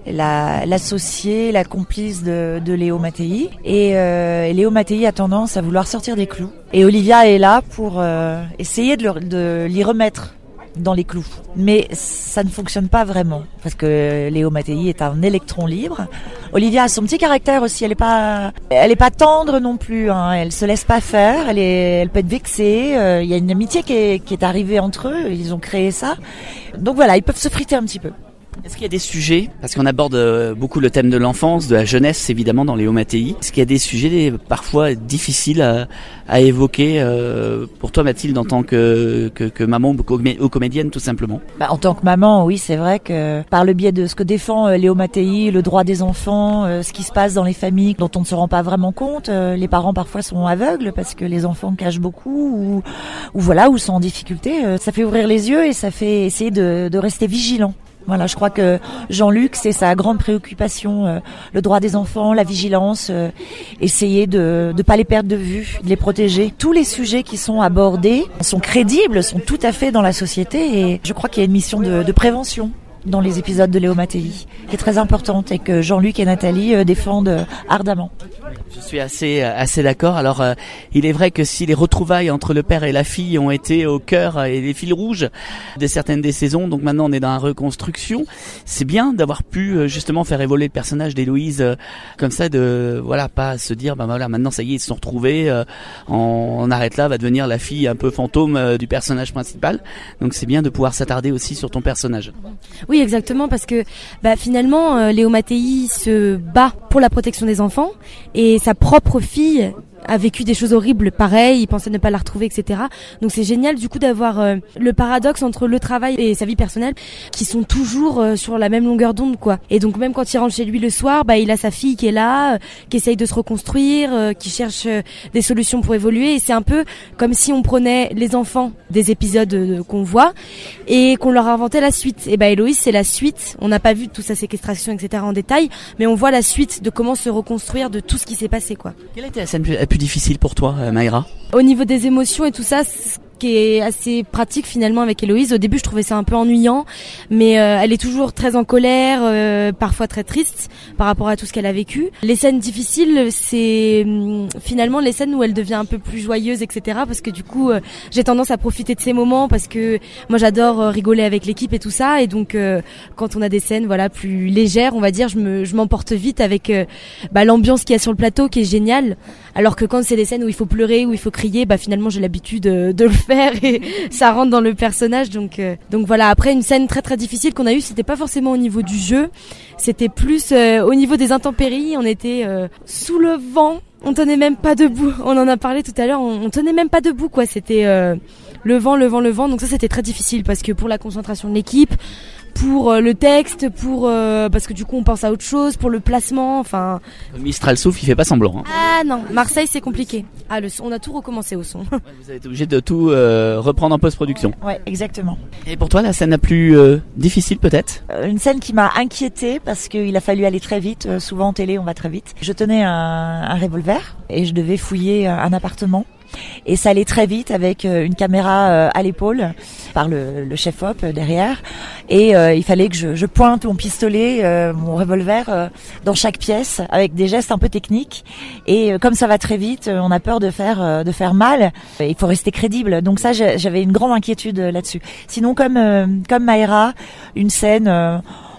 la, l'associée, la complice de, de Léo Mattei. Et, euh, et Léo Mattei a tendance à vouloir sortir des clous. Et Olivia est là pour euh, essayer de, le, de l'y remettre dans les clous. Mais ça ne fonctionne pas vraiment, parce que Léo Mattei est un électron libre. Olivia a son petit caractère aussi, elle est pas, elle est pas tendre non plus, hein. Elle se laisse pas faire, elle est, elle peut être vexée. Euh, il y a une amitié qui est, qui est arrivée entre eux, ils ont créé ça. Donc voilà, ils peuvent se friter un petit peu. Est-ce qu'il y a des sujets, parce qu'on aborde beaucoup le thème de l'enfance, de la jeunesse évidemment dans Léo Mattei, est-ce qu'il y a des sujets parfois difficiles à, à évoquer euh, pour toi Mathilde en tant que, que, que maman ou comédienne tout simplement? Bah, en tant que maman, oui, c'est vrai que par le biais de ce que défend euh, Léo Mattei, le droit des enfants, euh, ce qui se passe dans les familles dont on ne se rend pas vraiment compte, euh, les parents parfois sont aveugles parce que les enfants cachent beaucoup ou, ou voilà, ou sont en difficulté, euh, ça fait ouvrir les yeux et ça fait essayer de, de rester vigilant. Voilà, je crois que Jean-Luc, c'est sa grande préoccupation, euh, le droit des enfants, la vigilance, euh, essayer de ne pas les perdre de vue, de les protéger. Tous les sujets qui sont abordés sont crédibles, sont tout à fait dans la société et je crois qu'il y a une mission de, de prévention dans les épisodes de Léo Mattei, qui est très importante et que Jean-Luc et Nathalie euh, défendent euh, ardemment. Je suis assez assez d'accord. Alors, euh, il est vrai que si les retrouvailles entre le père et la fille ont été au cœur et les fils rouges de certaines des saisons, donc maintenant on est dans la reconstruction, c'est bien d'avoir pu euh, justement faire évoluer le personnage d'Héloïse euh, comme ça, de voilà, pas se dire bah voilà, maintenant ça y est, ils se sont retrouvés, euh, on, on arrête là, va devenir la fille un peu fantôme euh, du personnage principal. Donc c'est bien de pouvoir s'attarder aussi sur ton personnage. Oui, exactement, parce que bah, finalement, euh, Léo Mattei se bat pour la protection des enfants et sa propre fille a vécu des choses horribles pareil, il pensait ne pas la retrouver, et cetera. Donc c'est génial du coup d'avoir euh, le paradoxe entre le travail et sa vie personnelle qui sont toujours euh, sur la même longueur d'onde, quoi. Et donc même quand il rentre chez lui le soir, bah il a sa fille qui est là, euh, qui essaye de se reconstruire, euh, qui cherche euh, des solutions pour évoluer. Et c'est un peu comme si on prenait les enfants des épisodes euh, qu'on voit et qu'on leur inventait la suite. Et bah Héloïse, c'est la suite. On n'a pas vu toute sa séquestration, et cetera en détail, mais on voit la suite de comment se reconstruire de tout ce qui s'est passé, quoi. Quelle a été la scène plus, la plus difficile pour toi, euh, Maïra? Au niveau des émotions et tout ça, ce qui est assez pratique finalement avec Héloïse. Au début, je trouvais ça un peu ennuyant, mais euh, elle est toujours très en colère, euh, parfois très triste par rapport à tout ce qu'elle a vécu. Les scènes difficiles, c'est hum, finalement les scènes où elle devient un peu plus joyeuse, et cetera. Parce que du coup, euh, j'ai tendance à profiter de ces moments parce que moi, j'adore euh, rigoler avec l'équipe et tout ça. Et donc, euh, quand on a des scènes, voilà, plus légères, on va dire, je me, je m'emporte vite avec euh, bah, l'ambiance qu'il y a sur le plateau, qui est géniale. Alors que quand c'est des scènes où il faut pleurer, où il faut crier, bah finalement, j'ai l'habitude de, de le faire. Et ça rentre dans le personnage, donc euh, donc voilà. Après, une scène très très difficile qu'on a eue, c'était pas forcément au niveau du jeu, c'était plus euh, au niveau des intempéries. On était euh, sous le vent, on tenait même pas debout. On en a parlé tout à l'heure, on, on tenait même pas debout, quoi. C'était euh, le vent, le vent, le vent. Donc ça, c'était très difficile parce que pour la concentration de l'équipe, pour euh, le texte, pour euh, parce que du coup on pense à autre chose, pour le placement, enfin. Mistral souffle, il fait pas semblant. Hein. Ah non, Marseille c'est compliqué. Ah le son, on a tout recommencé au son. Ouais, vous avez été obligé de tout euh, reprendre en post-production. Ouais, exactement. Et pour toi, la scène la plus euh, difficile peut-être? euh, Une scène qui m'a inquiétée parce qu'il a fallu aller très vite. Euh, souvent en télé, on va très vite. Je tenais un, un revolver et je devais fouiller un appartement. Et ça allait très vite avec une caméra à l'épaule par le, le chef-op derrière. Et euh, il fallait que je, je pointe mon pistolet, euh, mon revolver euh, dans chaque pièce avec des gestes un peu techniques. Et euh, comme ça va très vite, on a peur de faire euh, de faire mal. Il faut rester crédible. Donc ça, j'avais une grande inquiétude là-dessus. Sinon, comme euh, comme Maïra, une scène... Euh,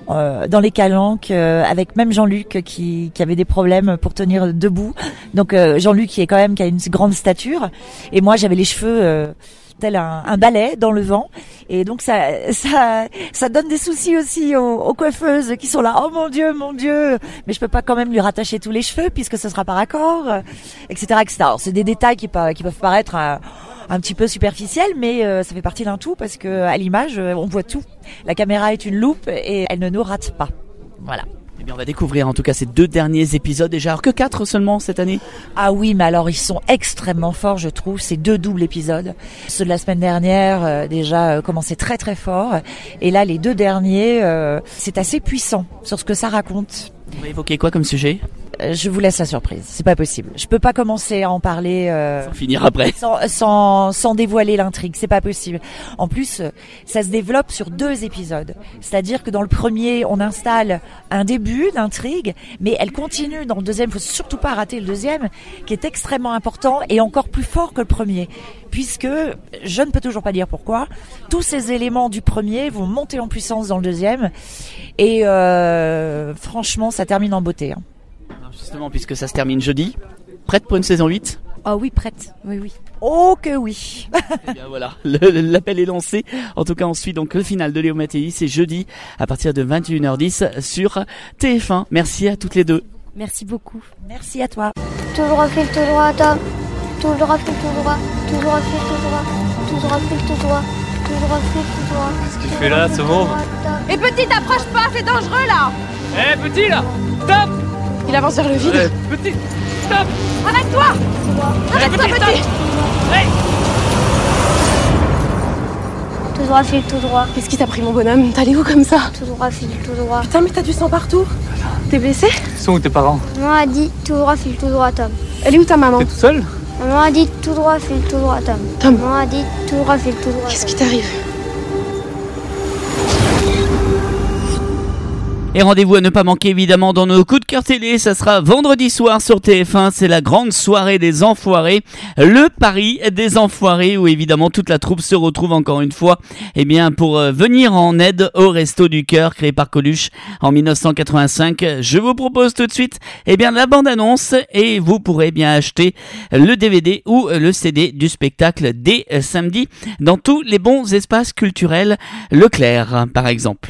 euh, dans les calanques, euh, avec même Jean-Luc qui, qui avait des problèmes pour tenir debout. Donc euh, Jean-Luc qui est quand même qui a une grande stature, et moi j'avais les cheveux euh, tel un, un balai dans le vent, et donc ça ça ça donne des soucis aussi aux, aux coiffeuses qui sont là, oh mon Dieu, mon Dieu, mais je peux pas quand même lui rattacher tous les cheveux puisque ce sera pas raccord, et cetera, et cetera. Alors c'est des détails qui, qui peuvent paraître un, un petit peu superficiels, mais euh, ça fait partie d'un tout parce que à l'image on voit tout. La caméra est une loupe et elle ne nous rate pas. Voilà. Eh bien, on va découvrir en tout cas ces deux derniers épisodes déjà. Alors que quatre seulement cette année. Ah oui, mais alors ils sont extrêmement forts, je trouve. Ces deux doubles épisodes. Ceux de la semaine dernière euh, déjà euh, commençaient très très fort. Et là, les deux derniers, euh, c'est assez puissant sur ce que ça raconte. On va évoquer quoi comme sujet ? Je vous laisse la surprise, c'est pas possible. Je peux pas commencer à en parler euh, sans finir après, sans, sans, sans dévoiler l'intrigue, c'est pas possible. En plus, ça se développe sur deux épisodes. C'est-à-dire que dans le premier, on installe un début d'intrigue, mais elle continue dans le deuxième. Faut surtout pas rater le deuxième, qui est extrêmement important et encore plus fort que le premier, puisque je ne peux toujours pas dire pourquoi. Tous ces éléments du premier vont monter en puissance dans le deuxième, et euh, franchement, ça termine en beauté. Hein. Justement, puisque ça se termine jeudi, prête pour une saison huit ? Oh oui, prête, oui, oui. Oh que oui. Eh bien voilà, le, l'appel est lancé. En tout cas, on suit donc le final de Léo Mattei, c'est jeudi à partir de vingt et une heures dix sur T F un. Merci à toutes les deux. Merci beaucoup. Merci à toi. Tout droit, fil tout droit, Tom. Tout droit, fil tout droit. Tout droit, fil tout droit. Tout droit, fil tout droit. Tout droit, fil tout droit. Qu'est-ce que tu fais là, ce mot ? Et petit, t'approches pas, c'est dangereux là. Eh hey, petit là, stop. Il avance vers le vide. Ouais, petit, stop. Arrête-toi. Arrête-toi, hey, petit. Hey. Tout droit, fil tout droit. Qu'est-ce qui t'a pris, mon bonhomme ? T'es allé où comme ça ? Tout droit, fil tout droit. Putain, mais t'as du sang partout. T'es blessé ? Ils sont où tes parents ? Maman a dit tout droit, fil tout droit, Tom. Elle est où ta maman ? T'es tout seul ? Maman a dit tout droit, fil tout droit, Tom. Tom. Maman a dit tout droit, fil tout droit. Qu'est-ce qui t'arrive ? Et rendez-vous à ne pas manquer évidemment dans nos coups de cœur télé, ça sera vendredi soir sur T F un, c'est la grande soirée des enfoirés, le pari des enfoirés où évidemment toute la troupe se retrouve encore une fois eh bien, pour euh, venir en aide au Resto du Cœur créé par Coluche en dix-neuf cent quatre-vingt-cinq. Je vous propose tout de suite eh bien, la bande-annonce et vous pourrez bien acheter le D V D ou le C D du spectacle dès samedi dans tous les bons espaces culturels Leclerc par exemple.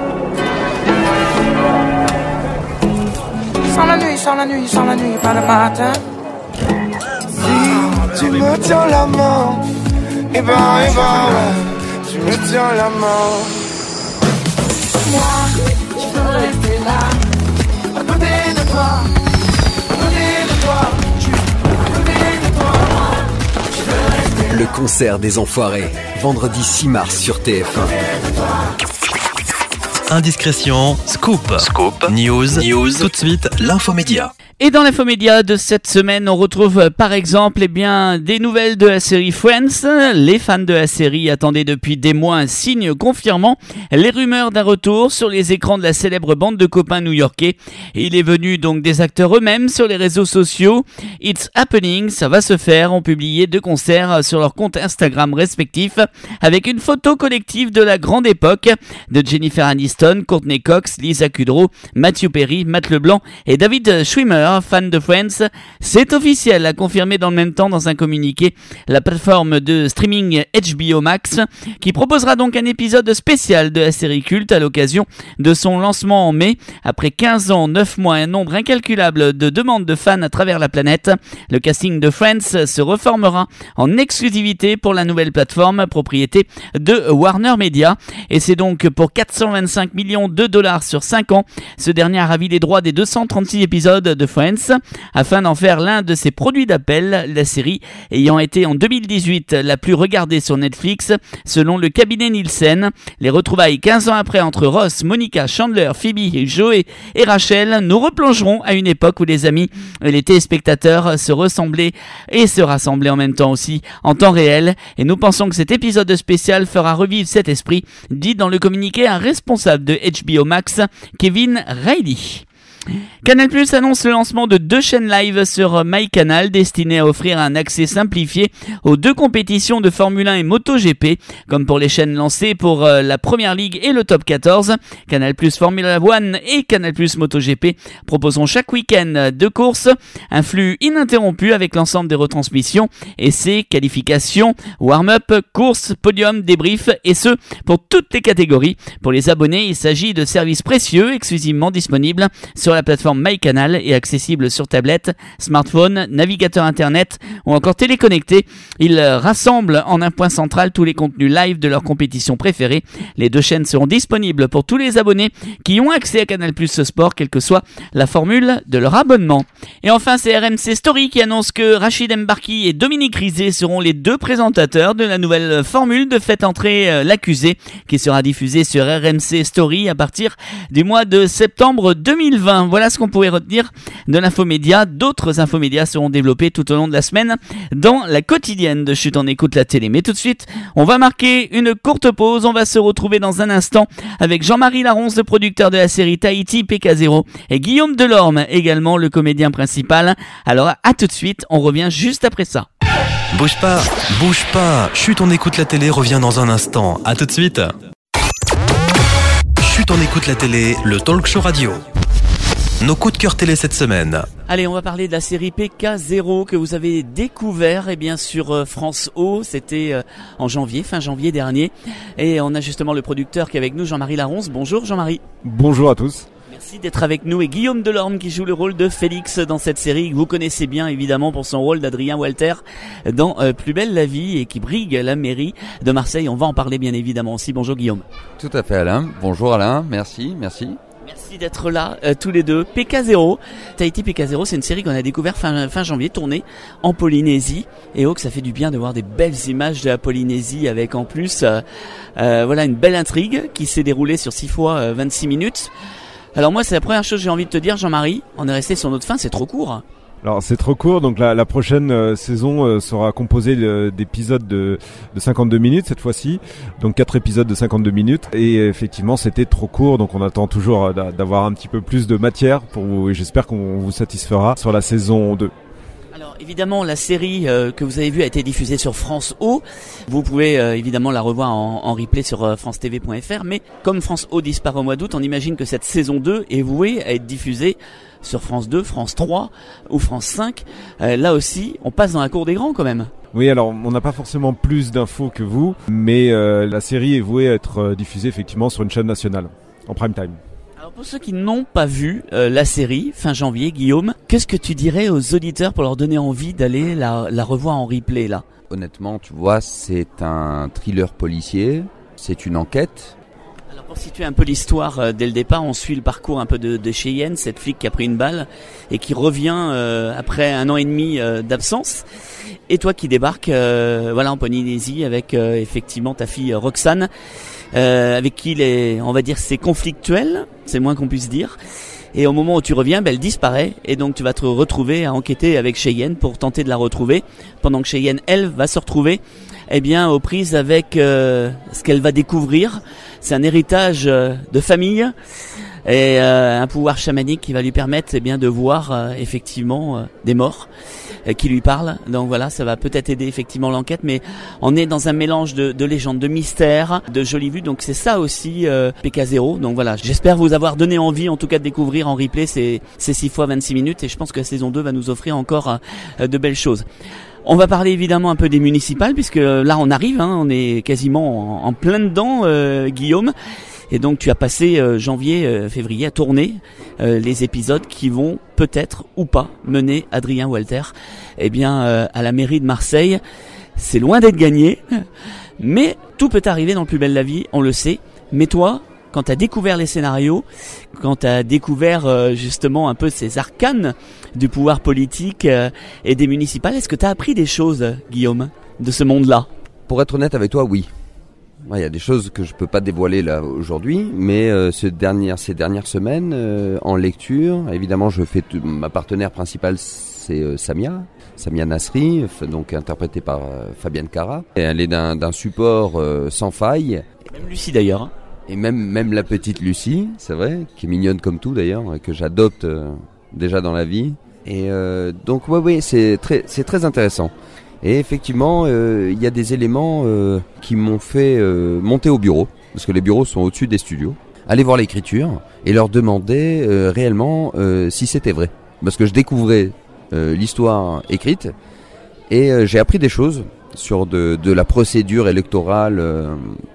Sans la nuit, sans la nuit, sans la nuit, pas le matin. Si tu me tiens la main, et ben, et ben, ouais, tu me tiens la main. Moi, je veux rester là, à côté de toi, à côté de toi, à côté de toi. Je veux rester là. Le concert des enfoirés, vendredi six mars sur T F un. Indiscrétion, scoop, scoop, news, news, tout de suite, l'infomédia. Et dans l'infomédia de cette semaine, on retrouve par exemple eh bien, des nouvelles de la série Friends. Les fans de la série attendaient depuis des mois un signe confirmant les rumeurs d'un retour sur les écrans de la célèbre bande de copains new-yorkais. Il est venu donc des acteurs eux-mêmes sur les réseaux sociaux. It's happening, ça va se faire, ont publié deux concerts sur leurs comptes Instagram respectifs avec une photo collective de la grande époque de Jennifer Aniston, Courtney Cox, Lisa Kudrow, Matthew Perry, Matt LeBlanc et David Schwimmer. Fan de Friends, c'est officiel, a confirmé dans le même temps dans un communiqué la plateforme de streaming H B O Max qui proposera donc un épisode spécial de la série culte à l'occasion de son lancement en mai. Après quinze ans, neuf mois et un nombre incalculable de demandes de fans à travers la planète, le casting de Friends se reformera en exclusivité pour la nouvelle plateforme propriété de Warner Media et c'est donc pour quatre cent vingt-cinq millions de dollars sur cinq ans. Ce dernier a ravi les droits des deux cent trente-six épisodes de Friends afin d'en faire l'un de ses produits d'appel, la série ayant été en deux mille dix-huit la plus regardée sur Netflix selon le cabinet Nielsen. Les retrouvailles quinze ans après entre Ross, Monica, Chandler, Phoebe, Joey et Rachel nous replongeront à une époque où les amis et les téléspectateurs se ressemblaient et se rassemblaient en même temps aussi en temps réel et nous pensons que cet épisode spécial fera revivre cet esprit, dit dans le communiqué un responsable de H B O Max, Kevin Reilly. Canal+ annonce le lancement de deux chaînes live sur MyCanal destinées à offrir un accès simplifié aux deux compétitions de Formule un et MotoGP. Comme pour les chaînes lancées pour la Première Ligue et le Top quatorze, Canal+ Formula un et Canal+ MotoGP proposeront chaque week-end de course un flux ininterrompu avec l'ensemble des retransmissions, essais, qualifications, warm-up, courses, podium, débrief et ce pour toutes les catégories. Pour les abonnés, il s'agit de services précieux exclusivement disponibles sur la plateforme MyCanal et accessibles sur tablette, smartphone, navigateur internet ou encore téléconnecté. Ils rassemblent en un point central tous les contenus live de leur compétition préférée. Les deux chaînes seront disponibles pour tous les abonnés qui ont accès à Canal+ Sport, quelle que soit la formule de leur abonnement. Et enfin, c'est R M C Story qui annonce que Rachid Mbarki et Dominique Rizet seront les deux présentateurs de la nouvelle formule de Faites entrer l'accusé qui sera diffusée sur R M C Story à partir du mois de septembre deux mille vingt. Voilà ce qu'on pouvait retenir de l'infomédia. D'autres infomédias seront développés tout au long de la semaine dans la quotidienne de Chut, on écoute la télé. Mais tout de suite, on va marquer une courte pause. On va se retrouver dans un instant avec Jean-Marie Laronce, le producteur de la série Tahiti P K zéro, et Guillaume Delorme, également le comédien principal. Alors à tout de suite, on revient juste après ça. Bouge pas, bouge pas. Chut, on écoute la télé revient dans un instant. À tout de suite. Chut, on écoute la télé, le talk show radio. Nos coups de cœur télé cette semaine. Allez, on va parler de la série P K zéro que vous avez découvert eh bien, sur France O. C'était euh, en janvier, fin janvier dernier. Et on a justement le producteur qui est avec nous, Jean-Marie Laronce. Bonjour Jean-Marie. Bonjour à tous. Merci d'être avec nous. Et Guillaume Delorme qui joue le rôle de Félix dans cette série que vous connaissez bien évidemment pour son rôle d'Adrien Walter dans euh, Plus belle la vie et qui brigue la mairie de Marseille. On va en parler bien évidemment aussi. Bonjour Guillaume. Tout à fait Alain. Bonjour Alain. Merci, merci. Merci d'être là, euh, tous les deux. P K zéro, Tahiti P K zéro, c'est une série qu'on a découvert fin, fin janvier, tournée en Polynésie. Et oh, que ça fait du bien de voir des belles images de la Polynésie avec en plus, euh, euh, voilà, une belle intrigue qui s'est déroulée sur six fois euh, vingt-six minutes. Alors moi, c'est la première chose que j'ai envie de te dire, Jean-Marie. On est resté sur notre fin, c'est trop court. Alors c'est trop court, donc la, la prochaine euh, saison euh, sera composée euh, d'épisodes de, de cinquante-deux minutes cette fois-ci, donc quatre épisodes de cinquante-deux minutes, et effectivement c'était trop court, donc on attend toujours euh, d'avoir un petit peu plus de matière pour vous, et j'espère qu'on vous satisfera sur la saison deux. Alors évidemment la série euh, que vous avez vue a été diffusée sur France O, vous pouvez euh, évidemment la revoir en, en replay sur euh, france t v point f r, mais comme France O disparaît au mois d'août, on imagine que cette saison deux est vouée à être diffusée sur France deux, France trois ou France cinq. Euh, là aussi, on passe dans la cour des grands quand même. Oui, alors on n'a pas forcément plus d'infos que vous, mais euh, la série est vouée à être euh, diffusée effectivement sur une chaîne nationale, en prime time. Alors pour ceux qui n'ont pas vu euh, la série, fin janvier, Guillaume, qu'est-ce que tu dirais aux auditeurs pour leur donner envie d'aller la, la revoir en replay là ? Honnêtement, tu vois, c'est un thriller policier, c'est une enquête. Pour situer un peu l'histoire, euh, dès le départ, on suit le parcours un peu de, de Cheyenne, cette flic qui a pris une balle et qui revient euh, après un an et demi euh, d'absence. Et toi qui débarques euh, voilà, en Polynésie avec euh, effectivement ta fille Roxane, euh, avec qui les, on va dire c'est conflictuel, c'est moins qu'on puisse dire. Et au moment où tu reviens, ben, elle disparaît et donc tu vas te retrouver à enquêter avec Cheyenne pour tenter de la retrouver, pendant que Cheyenne, elle, va se retrouver eh bien, aux prises avec euh, ce qu'elle va découvrir. C'est un héritage euh, de famille et euh, un pouvoir chamanique qui va lui permettre eh bien, de voir euh, effectivement euh, des morts euh, qui lui parlent. Donc voilà, ça va peut-être aider effectivement l'enquête, mais on est dans un mélange de, de légendes, de mystères, de jolies vues. Donc c'est ça aussi euh, P K zéro. Donc voilà, j'espère vous avoir donné envie en tout cas de découvrir en replay ces, ces six fois vingt-six minutes et je pense que la saison deux va nous offrir encore euh, de belles choses. On va parler évidemment un peu des municipales puisque là on arrive, hein, on est quasiment en, en plein dedans, euh, Guillaume. Et donc tu as passé euh, janvier, euh, février à tourner euh, les épisodes qui vont peut-être ou pas mener Adrien Walter eh bien, euh, à la mairie de Marseille. C'est loin d'être gagné, mais tout peut arriver dans le Plus belle la vie, on le sait. Mais toi, quand tu as découvert les scénarios, quand tu as découvert euh, justement un peu ces arcanes du pouvoir politique euh, et des municipales, est-ce que tu as appris des choses, Guillaume, de ce monde-là ? Pour être honnête avec toi, oui. Il ouais, y a des choses que je peux pas dévoiler là aujourd'hui, mais euh, ce dernier, ces dernières semaines, euh, en lecture, évidemment, je fais t- ma partenaire principale, c'est euh, Samia, Samia Nasri, donc interprétée par euh, Fabienne Cara. Et elle est d'un, d'un support euh, sans faille. Et même Lucie d'ailleurs. et même même la petite Lucie, c'est vrai, qui est mignonne comme tout d'ailleurs, que j'adopte euh, déjà dans la vie. Et euh, donc ouais, oui, c'est très c'est très intéressant. Et effectivement, il euh, y a des éléments euh, qui m'ont fait euh, monter au bureau, parce que les bureaux sont au-dessus des studios, aller voir l'écriture et leur demander euh, réellement euh, si c'était vrai. Parce que je découvrais euh, l'histoire écrite et euh, j'ai appris des choses sur de, de la procédure électorale euh,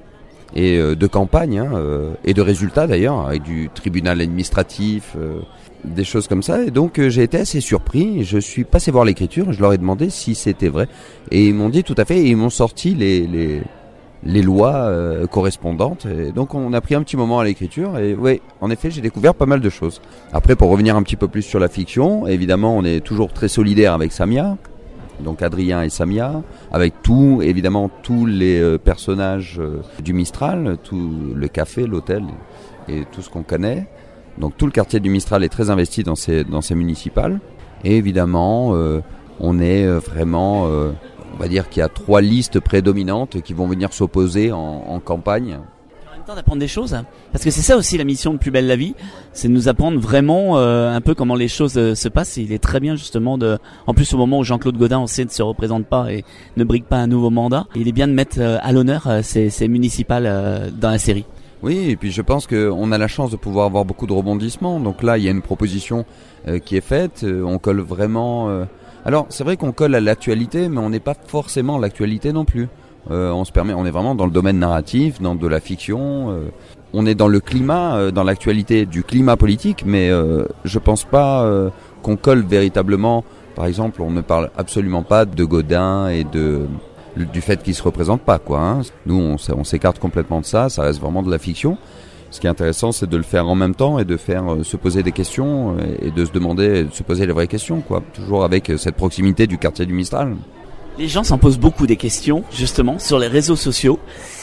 et euh, de campagne, hein, euh, et de résultats d'ailleurs, avec du tribunal administratif, euh, des choses comme ça. Et donc euh, j'ai été assez surpris, je suis passé voir l'écriture, je leur ai demandé si c'était vrai. Et ils m'ont dit tout à fait, et ils m'ont sorti les, les, les lois euh, correspondantes. Et donc on a pris un petit moment à l'écriture, et oui, en effet, j'ai découvert pas mal de choses. Après, pour revenir un petit peu plus sur la fiction, évidemment, on est toujours très solidaire avec Samia. Donc Adrien et Samia, avec tout, évidemment, tous les euh, personnages euh, du Mistral, tout le café, l'hôtel et tout ce qu'on connaît. Donc tout le quartier du Mistral est très investi dans ces, dans ces municipales. Et évidemment, euh, on est vraiment, euh, on va dire qu'il y a trois listes prédominantes qui vont venir s'opposer en, en campagne. En même temps d'apprendre des choses, hein. Parce que c'est ça aussi la mission de Plus belle la vie, c'est de nous apprendre vraiment euh, un peu comment les choses euh, se passent. Et il est très bien justement de, en plus au moment où Jean-Claude Gaudin, on sait, ne se représente pas et ne brigue pas un nouveau mandat, il est bien de mettre euh, à l'honneur euh, ces, ces municipales euh, dans la série. Oui, et puis je pense qu'on a la chance de pouvoir avoir beaucoup de rebondissements. Donc là, il y a une proposition euh, qui est faite, euh, on colle vraiment... Euh... Alors, c'est vrai qu'on colle à l'actualité, mais on n'est pas forcément l'actualité non plus. Euh, on se permet, on est vraiment dans le domaine narratif, dans de la fiction. Euh, on est dans le climat, euh, dans l'actualité du climat politique, mais euh, je pense pas euh, qu'on colle véritablement. Par exemple, on ne parle absolument pas de Gaudin et de du fait qu'il se représente pas, quoi. Hein. Nous, on, on s'écarte complètement de ça. Ça reste vraiment de la fiction. Ce qui est intéressant, c'est de le faire en même temps et de faire euh, se poser des questions et de se demander, de se poser les vraies questions, quoi. Toujours avec euh, cette proximité du quartier du Mistral. Les gens s'en posent beaucoup des questions, justement, sur les réseaux sociaux.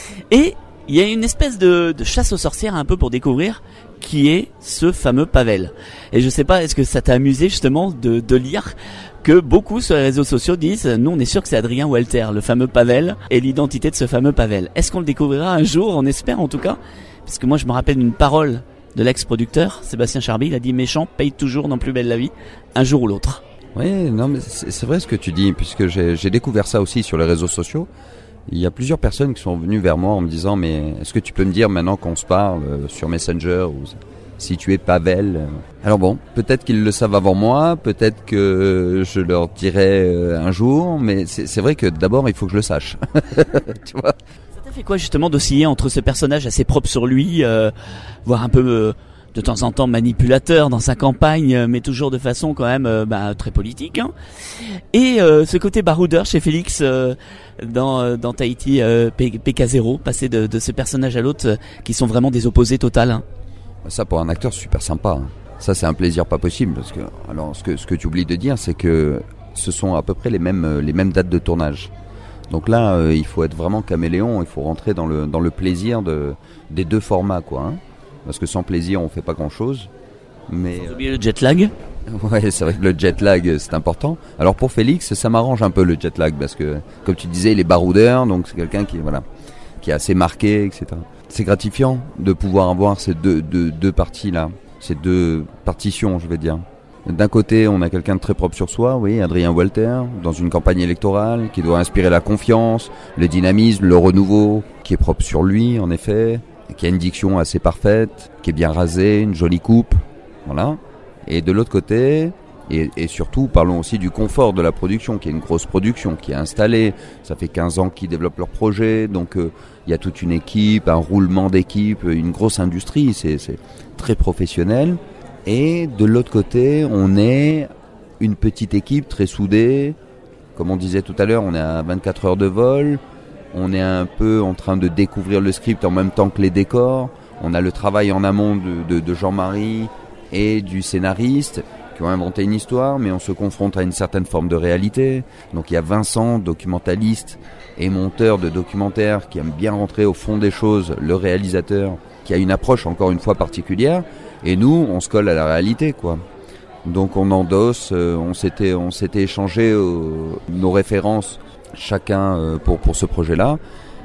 Et il y a une espèce de, de chasse aux sorcières un peu pour découvrir qui est ce fameux Pavel. Et je sais pas, est-ce que ça t'a amusé justement de, de lire que beaucoup sur les réseaux sociaux disent, nous on est sûr que c'est Adrien Walter, le fameux Pavel, et l'identité de ce fameux Pavel. Est-ce qu'on le découvrira un jour, on espère en tout cas? Parce que moi je me rappelle une parole de l'ex-producteur, Sébastien Charby, il a dit méchant paye toujours dans Plus belle la vie, un jour ou l'autre. Oui, non, mais c'est, c'est vrai ce que tu dis, puisque j'ai, j'ai découvert ça aussi sur les réseaux sociaux. Il y a plusieurs personnes qui sont venues vers moi en me disant, mais est-ce que tu peux me dire maintenant qu'on se parle euh, sur Messenger ou si tu es Pavel? Alors bon, peut-être qu'ils le savent avant moi, peut-être que je leur dirai euh, un jour, mais c'est, c'est vrai que d'abord il faut que je le sache. Tu vois? Ça t'a fait quoi justement d'osciller entre ce personnage assez propre sur lui, euh, voire un peu... Euh, de temps en temps manipulateur dans sa campagne, mais toujours de façon quand même euh, bah, très politique, hein. Et euh, ce côté baroudeur chez Félix euh, dans, euh, dans Tahiti euh, P K zéro, passer de, de ce personnage à l'autre euh, qui sont vraiment des opposés total, hein. Ça pour un acteur c'est super sympa, hein. Ça c'est un plaisir pas possible, parce que alors ce que, ce que tu oublies de dire, c'est que ce sont à peu près les mêmes, les mêmes dates de tournage. Donc là euh, il faut être vraiment caméléon, il faut rentrer dans le, dans le plaisir de, des deux formats, quoi, hein. Parce que sans plaisir, on fait pas grand-chose. Mais sans oublier le jet lag. Ouais, c'est vrai que le jet lag, c'est important. Alors pour Félix, ça m'arrange un peu le jet lag parce que, comme tu disais, il est baroudeur, donc c'est quelqu'un qui, voilà, qui est assez marqué, et cetera. C'est gratifiant de pouvoir avoir ces deux, deux, deux parties-là, ces deux partitions, je vais dire. D'un côté, on a quelqu'un de très propre sur soi, oui, Adrien Walter, dans une campagne électorale, qui doit inspirer la confiance, le dynamisme, le renouveau, qui est propre sur lui, en effet, qui a une diction assez parfaite, qui est bien rasée, une jolie coupe, voilà. Et de l'autre côté, et, et surtout, parlons aussi du confort de la production, qui est une grosse production, qui est installée. Ça fait quinze ans qu'ils développent leur projet, donc il euh, y a toute une équipe, un roulement d'équipe, une grosse industrie, c'est, c'est très professionnel. Et de l'autre côté, on est une petite équipe très soudée. Comme on disait tout à l'heure, on est à vingt-quatre heures de vol. On est un peu en train de découvrir le script en même temps que les décors. On a le travail en amont de, de, de Jean-Marie et du scénariste qui ont inventé une histoire, mais on se confronte à une certaine forme de réalité. Donc il y a Vincent, documentaliste et monteur de documentaires, qui aime bien rentrer au fond des choses, le réalisateur, qui a une approche encore une fois particulière, et nous, on se colle à la réalité, quoi. Donc on endosse, euh, on s'était, on s'était échangé euh, nos références chacun euh, pour, pour ce projet-là.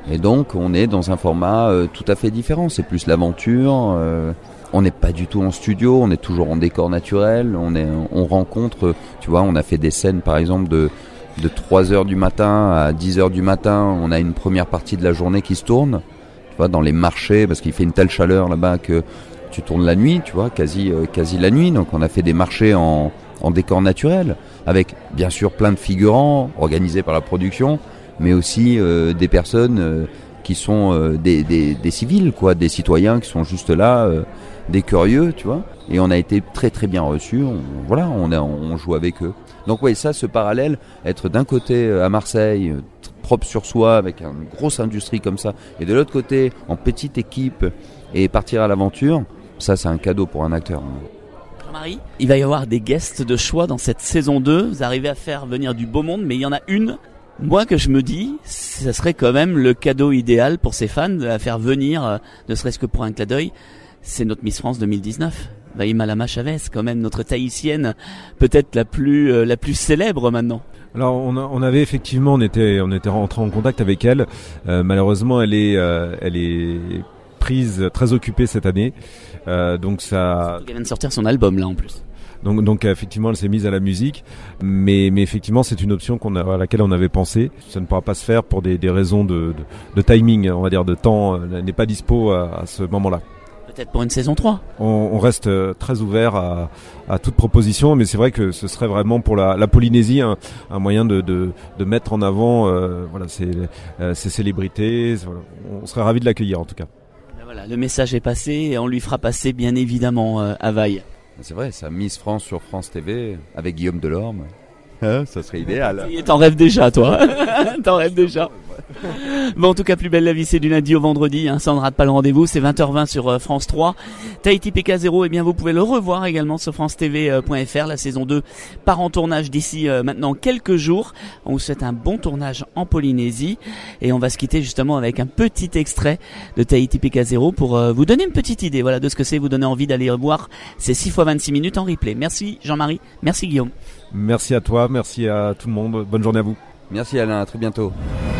Et donc on est dans un format euh, tout à fait différent, c'est plus l'aventure, euh, on n'est pas du tout en studio, on est toujours en décor naturel, on, est, on rencontre, tu vois, on a fait des scènes par exemple de, de trois heures du matin à dix heures du matin, on a une première partie de la journée qui se tourne, tu vois, dans les marchés, parce qu'il fait une telle chaleur là-bas que tu tournes la nuit, tu vois, quasi, euh, quasi la nuit, donc on a fait des marchés en, en décor naturel, avec bien sûr plein de figurants organisés par la production, mais aussi euh, des personnes euh, qui sont euh, des, des, des civils, quoi, des citoyens qui sont juste là, euh, des curieux, tu vois. Et on a été très très bien reçus. On, voilà, on, a, on joue avec eux. Donc ouais, ça, ce parallèle, être d'un côté à Marseille, euh, propre sur soi, avec une grosse industrie comme ça, et de l'autre côté, en petite équipe, et partir à l'aventure, ça, c'est un cadeau pour un acteur. Jean-Marie, il va y avoir des guests de choix dans cette saison deux. Vous arrivez à faire venir du beau monde, mais il y en a une. Moi que je me dis, ça serait quand même le cadeau idéal pour ces fans à faire venir, euh, ne serait-ce que pour un clin d'œil, c'est notre Miss France deux mille dix-neuf. Vaïma Lama Chavez, quand même notre tahitienne, peut-être la plus euh, la plus célèbre maintenant. Alors on, a, on avait effectivement, on était on était rentré en contact avec elle. Euh, malheureusement, elle est euh, elle est prise, très occupée cette année. Euh, donc ça. Elle vient de sortir son album là en plus. Donc, donc effectivement, elle s'est mise à la musique, mais, mais effectivement, c'est une option qu'on a, à laquelle on avait pensé. Ça ne pourra pas se faire pour des, des raisons de, de, de timing, on va dire, de temps. Elle n'est pas dispo à, à ce moment-là. Peut-être pour une saison trois. On, on reste très ouvert à, à toute proposition, mais c'est vrai que ce serait vraiment pour la, la Polynésie un, un moyen de, de, de mettre en avant euh, voilà, ces, euh, ces célébrités. Voilà. On serait ravis de l'accueillir en tout cas. Voilà, le message est passé et on lui fera passer bien évidemment euh, à Vaille. C'est vrai, ça Miss France sur France T V avec Guillaume Delorme. Hein, ça serait idéal. T'en rêves déjà, toi. T'en rêves déjà. Bon, en tout cas, Plus belle la vie, c'est du lundi au vendredi, hein, ça ne rate pas le rendez-vous, c'est vingt heures vingt sur euh, France trois. Tahiti P K zéro, eh bien, vous pouvez le revoir également sur france t v point f r. La saison deux part en tournage d'ici euh, maintenant quelques jours. On vous souhaite un bon tournage en Polynésie et on va se quitter justement avec un petit extrait de Tahiti P K zéro pour euh, vous donner une petite idée, voilà, de ce que c'est, vous donner envie d'aller voir ces six fois vingt-six minutes en replay. Merci Jean-Marie, merci Guillaume. Merci à toi, merci à tout le monde, bonne journée à vous. Merci Alain, à très bientôt.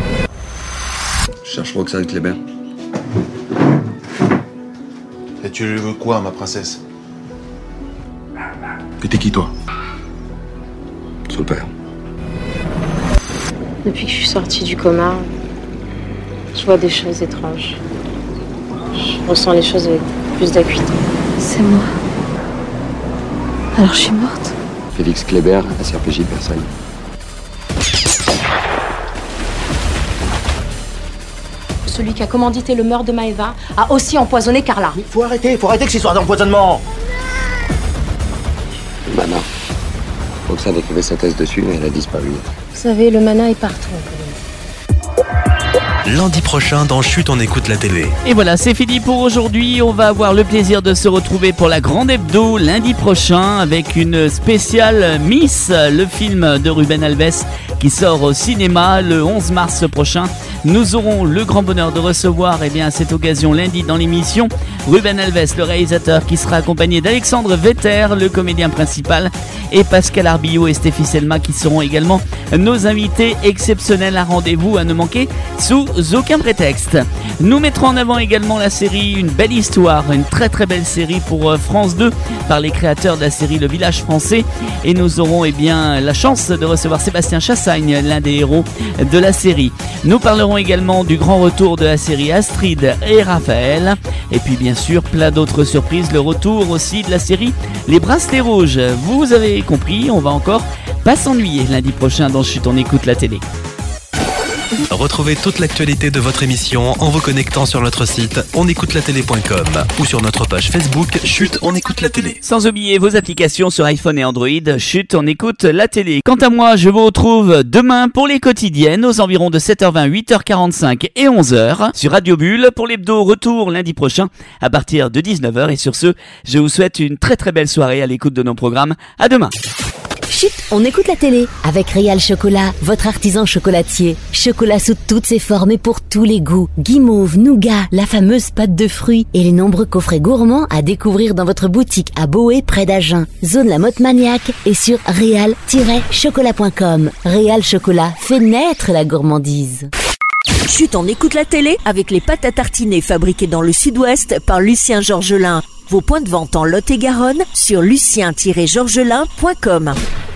Je cherche Roxane Kléber. Et tu veux quoi, ma princesse? Que t'es qui, toi? Son père. Depuis que je suis sortie du coma, je vois des choses étranges. Je ressens les choses avec plus d'acuité. C'est moi. Alors je suis morte. Félix Kléber, S R P J de Versailles. Celui qui a commandité le meurtre de Maëva a aussi empoisonné Carla. Mais faut arrêter, faut arrêter que ces histoires d'empoisonnement. Le mana. Roxane écrivait sa thèse dessus et elle a disparu. Vous savez, le mana est partout. Lundi prochain dans Chut, on écoute la télé. Et voilà, c'est fini pour aujourd'hui. On va avoir le plaisir de se retrouver pour la grande hebdo lundi prochain avec une spéciale Miss, le film de Ruben Alves qui sort au cinéma le onze mars prochain. Nous aurons le grand bonheur de recevoir, eh bien, à cette occasion lundi dans l'émission, Ruben Alves, le réalisateur, qui sera accompagné d'Alexandre Vetter, le comédien principal, et Pascal Arbillot et Stéphie Selma qui seront également nos invités exceptionnels. À rendez-vous à ne manquer sous aucun prétexte. Nous mettrons en avant également la série Une belle histoire, une très très belle série pour France deux par les créateurs de la série Le Village Français, et nous aurons eh bien la chance de recevoir Sébastien Chassagne, l'un des héros de la série. Nous parlerons également du grand retour de la série Astrid et Raphaël, et puis bien sûr plein d'autres surprises, le retour aussi de la série Les Bracelets Rouges. Vous avez compris, on va encore pas s'ennuyer lundi prochain dans Chut, on écoute la télé. Retrouvez toute l'actualité de votre émission en vous connectant sur notre site on écoute la télé point com ou sur notre page Facebook Chut, on écoute la télé. Sans oublier vos applications sur iPhone et Android. Chut, on écoute la télé. Quant à moi, je vous retrouve demain pour les quotidiennes aux environs de sept heures vingt, huit heures quarante-cinq et onze heures sur Radio Bulle pour l'hebdo retour lundi prochain à partir de dix-neuf heures. Et sur ce, je vous souhaite une très très belle soirée à l'écoute de nos programmes. À demain. Chut, on écoute la télé avec Réal Chocolat, votre artisan chocolatier. Chocolat sous toutes ses formes et pour tous les goûts. Guimauve, nougat, la fameuse pâte de fruits et les nombreux coffrets gourmands à découvrir dans votre boutique à Boé près d'Agen. Zone La Motte Maniaque et sur réal tiret chocolat point com. Réal Chocolat fait naître la gourmandise. Chut, on écoute la télé avec les pâtes à tartiner fabriquées dans le sud-ouest par Lucien Georgelin. Vos points de vente en Lot-et-Garonne sur lucien tiret georgelin point com.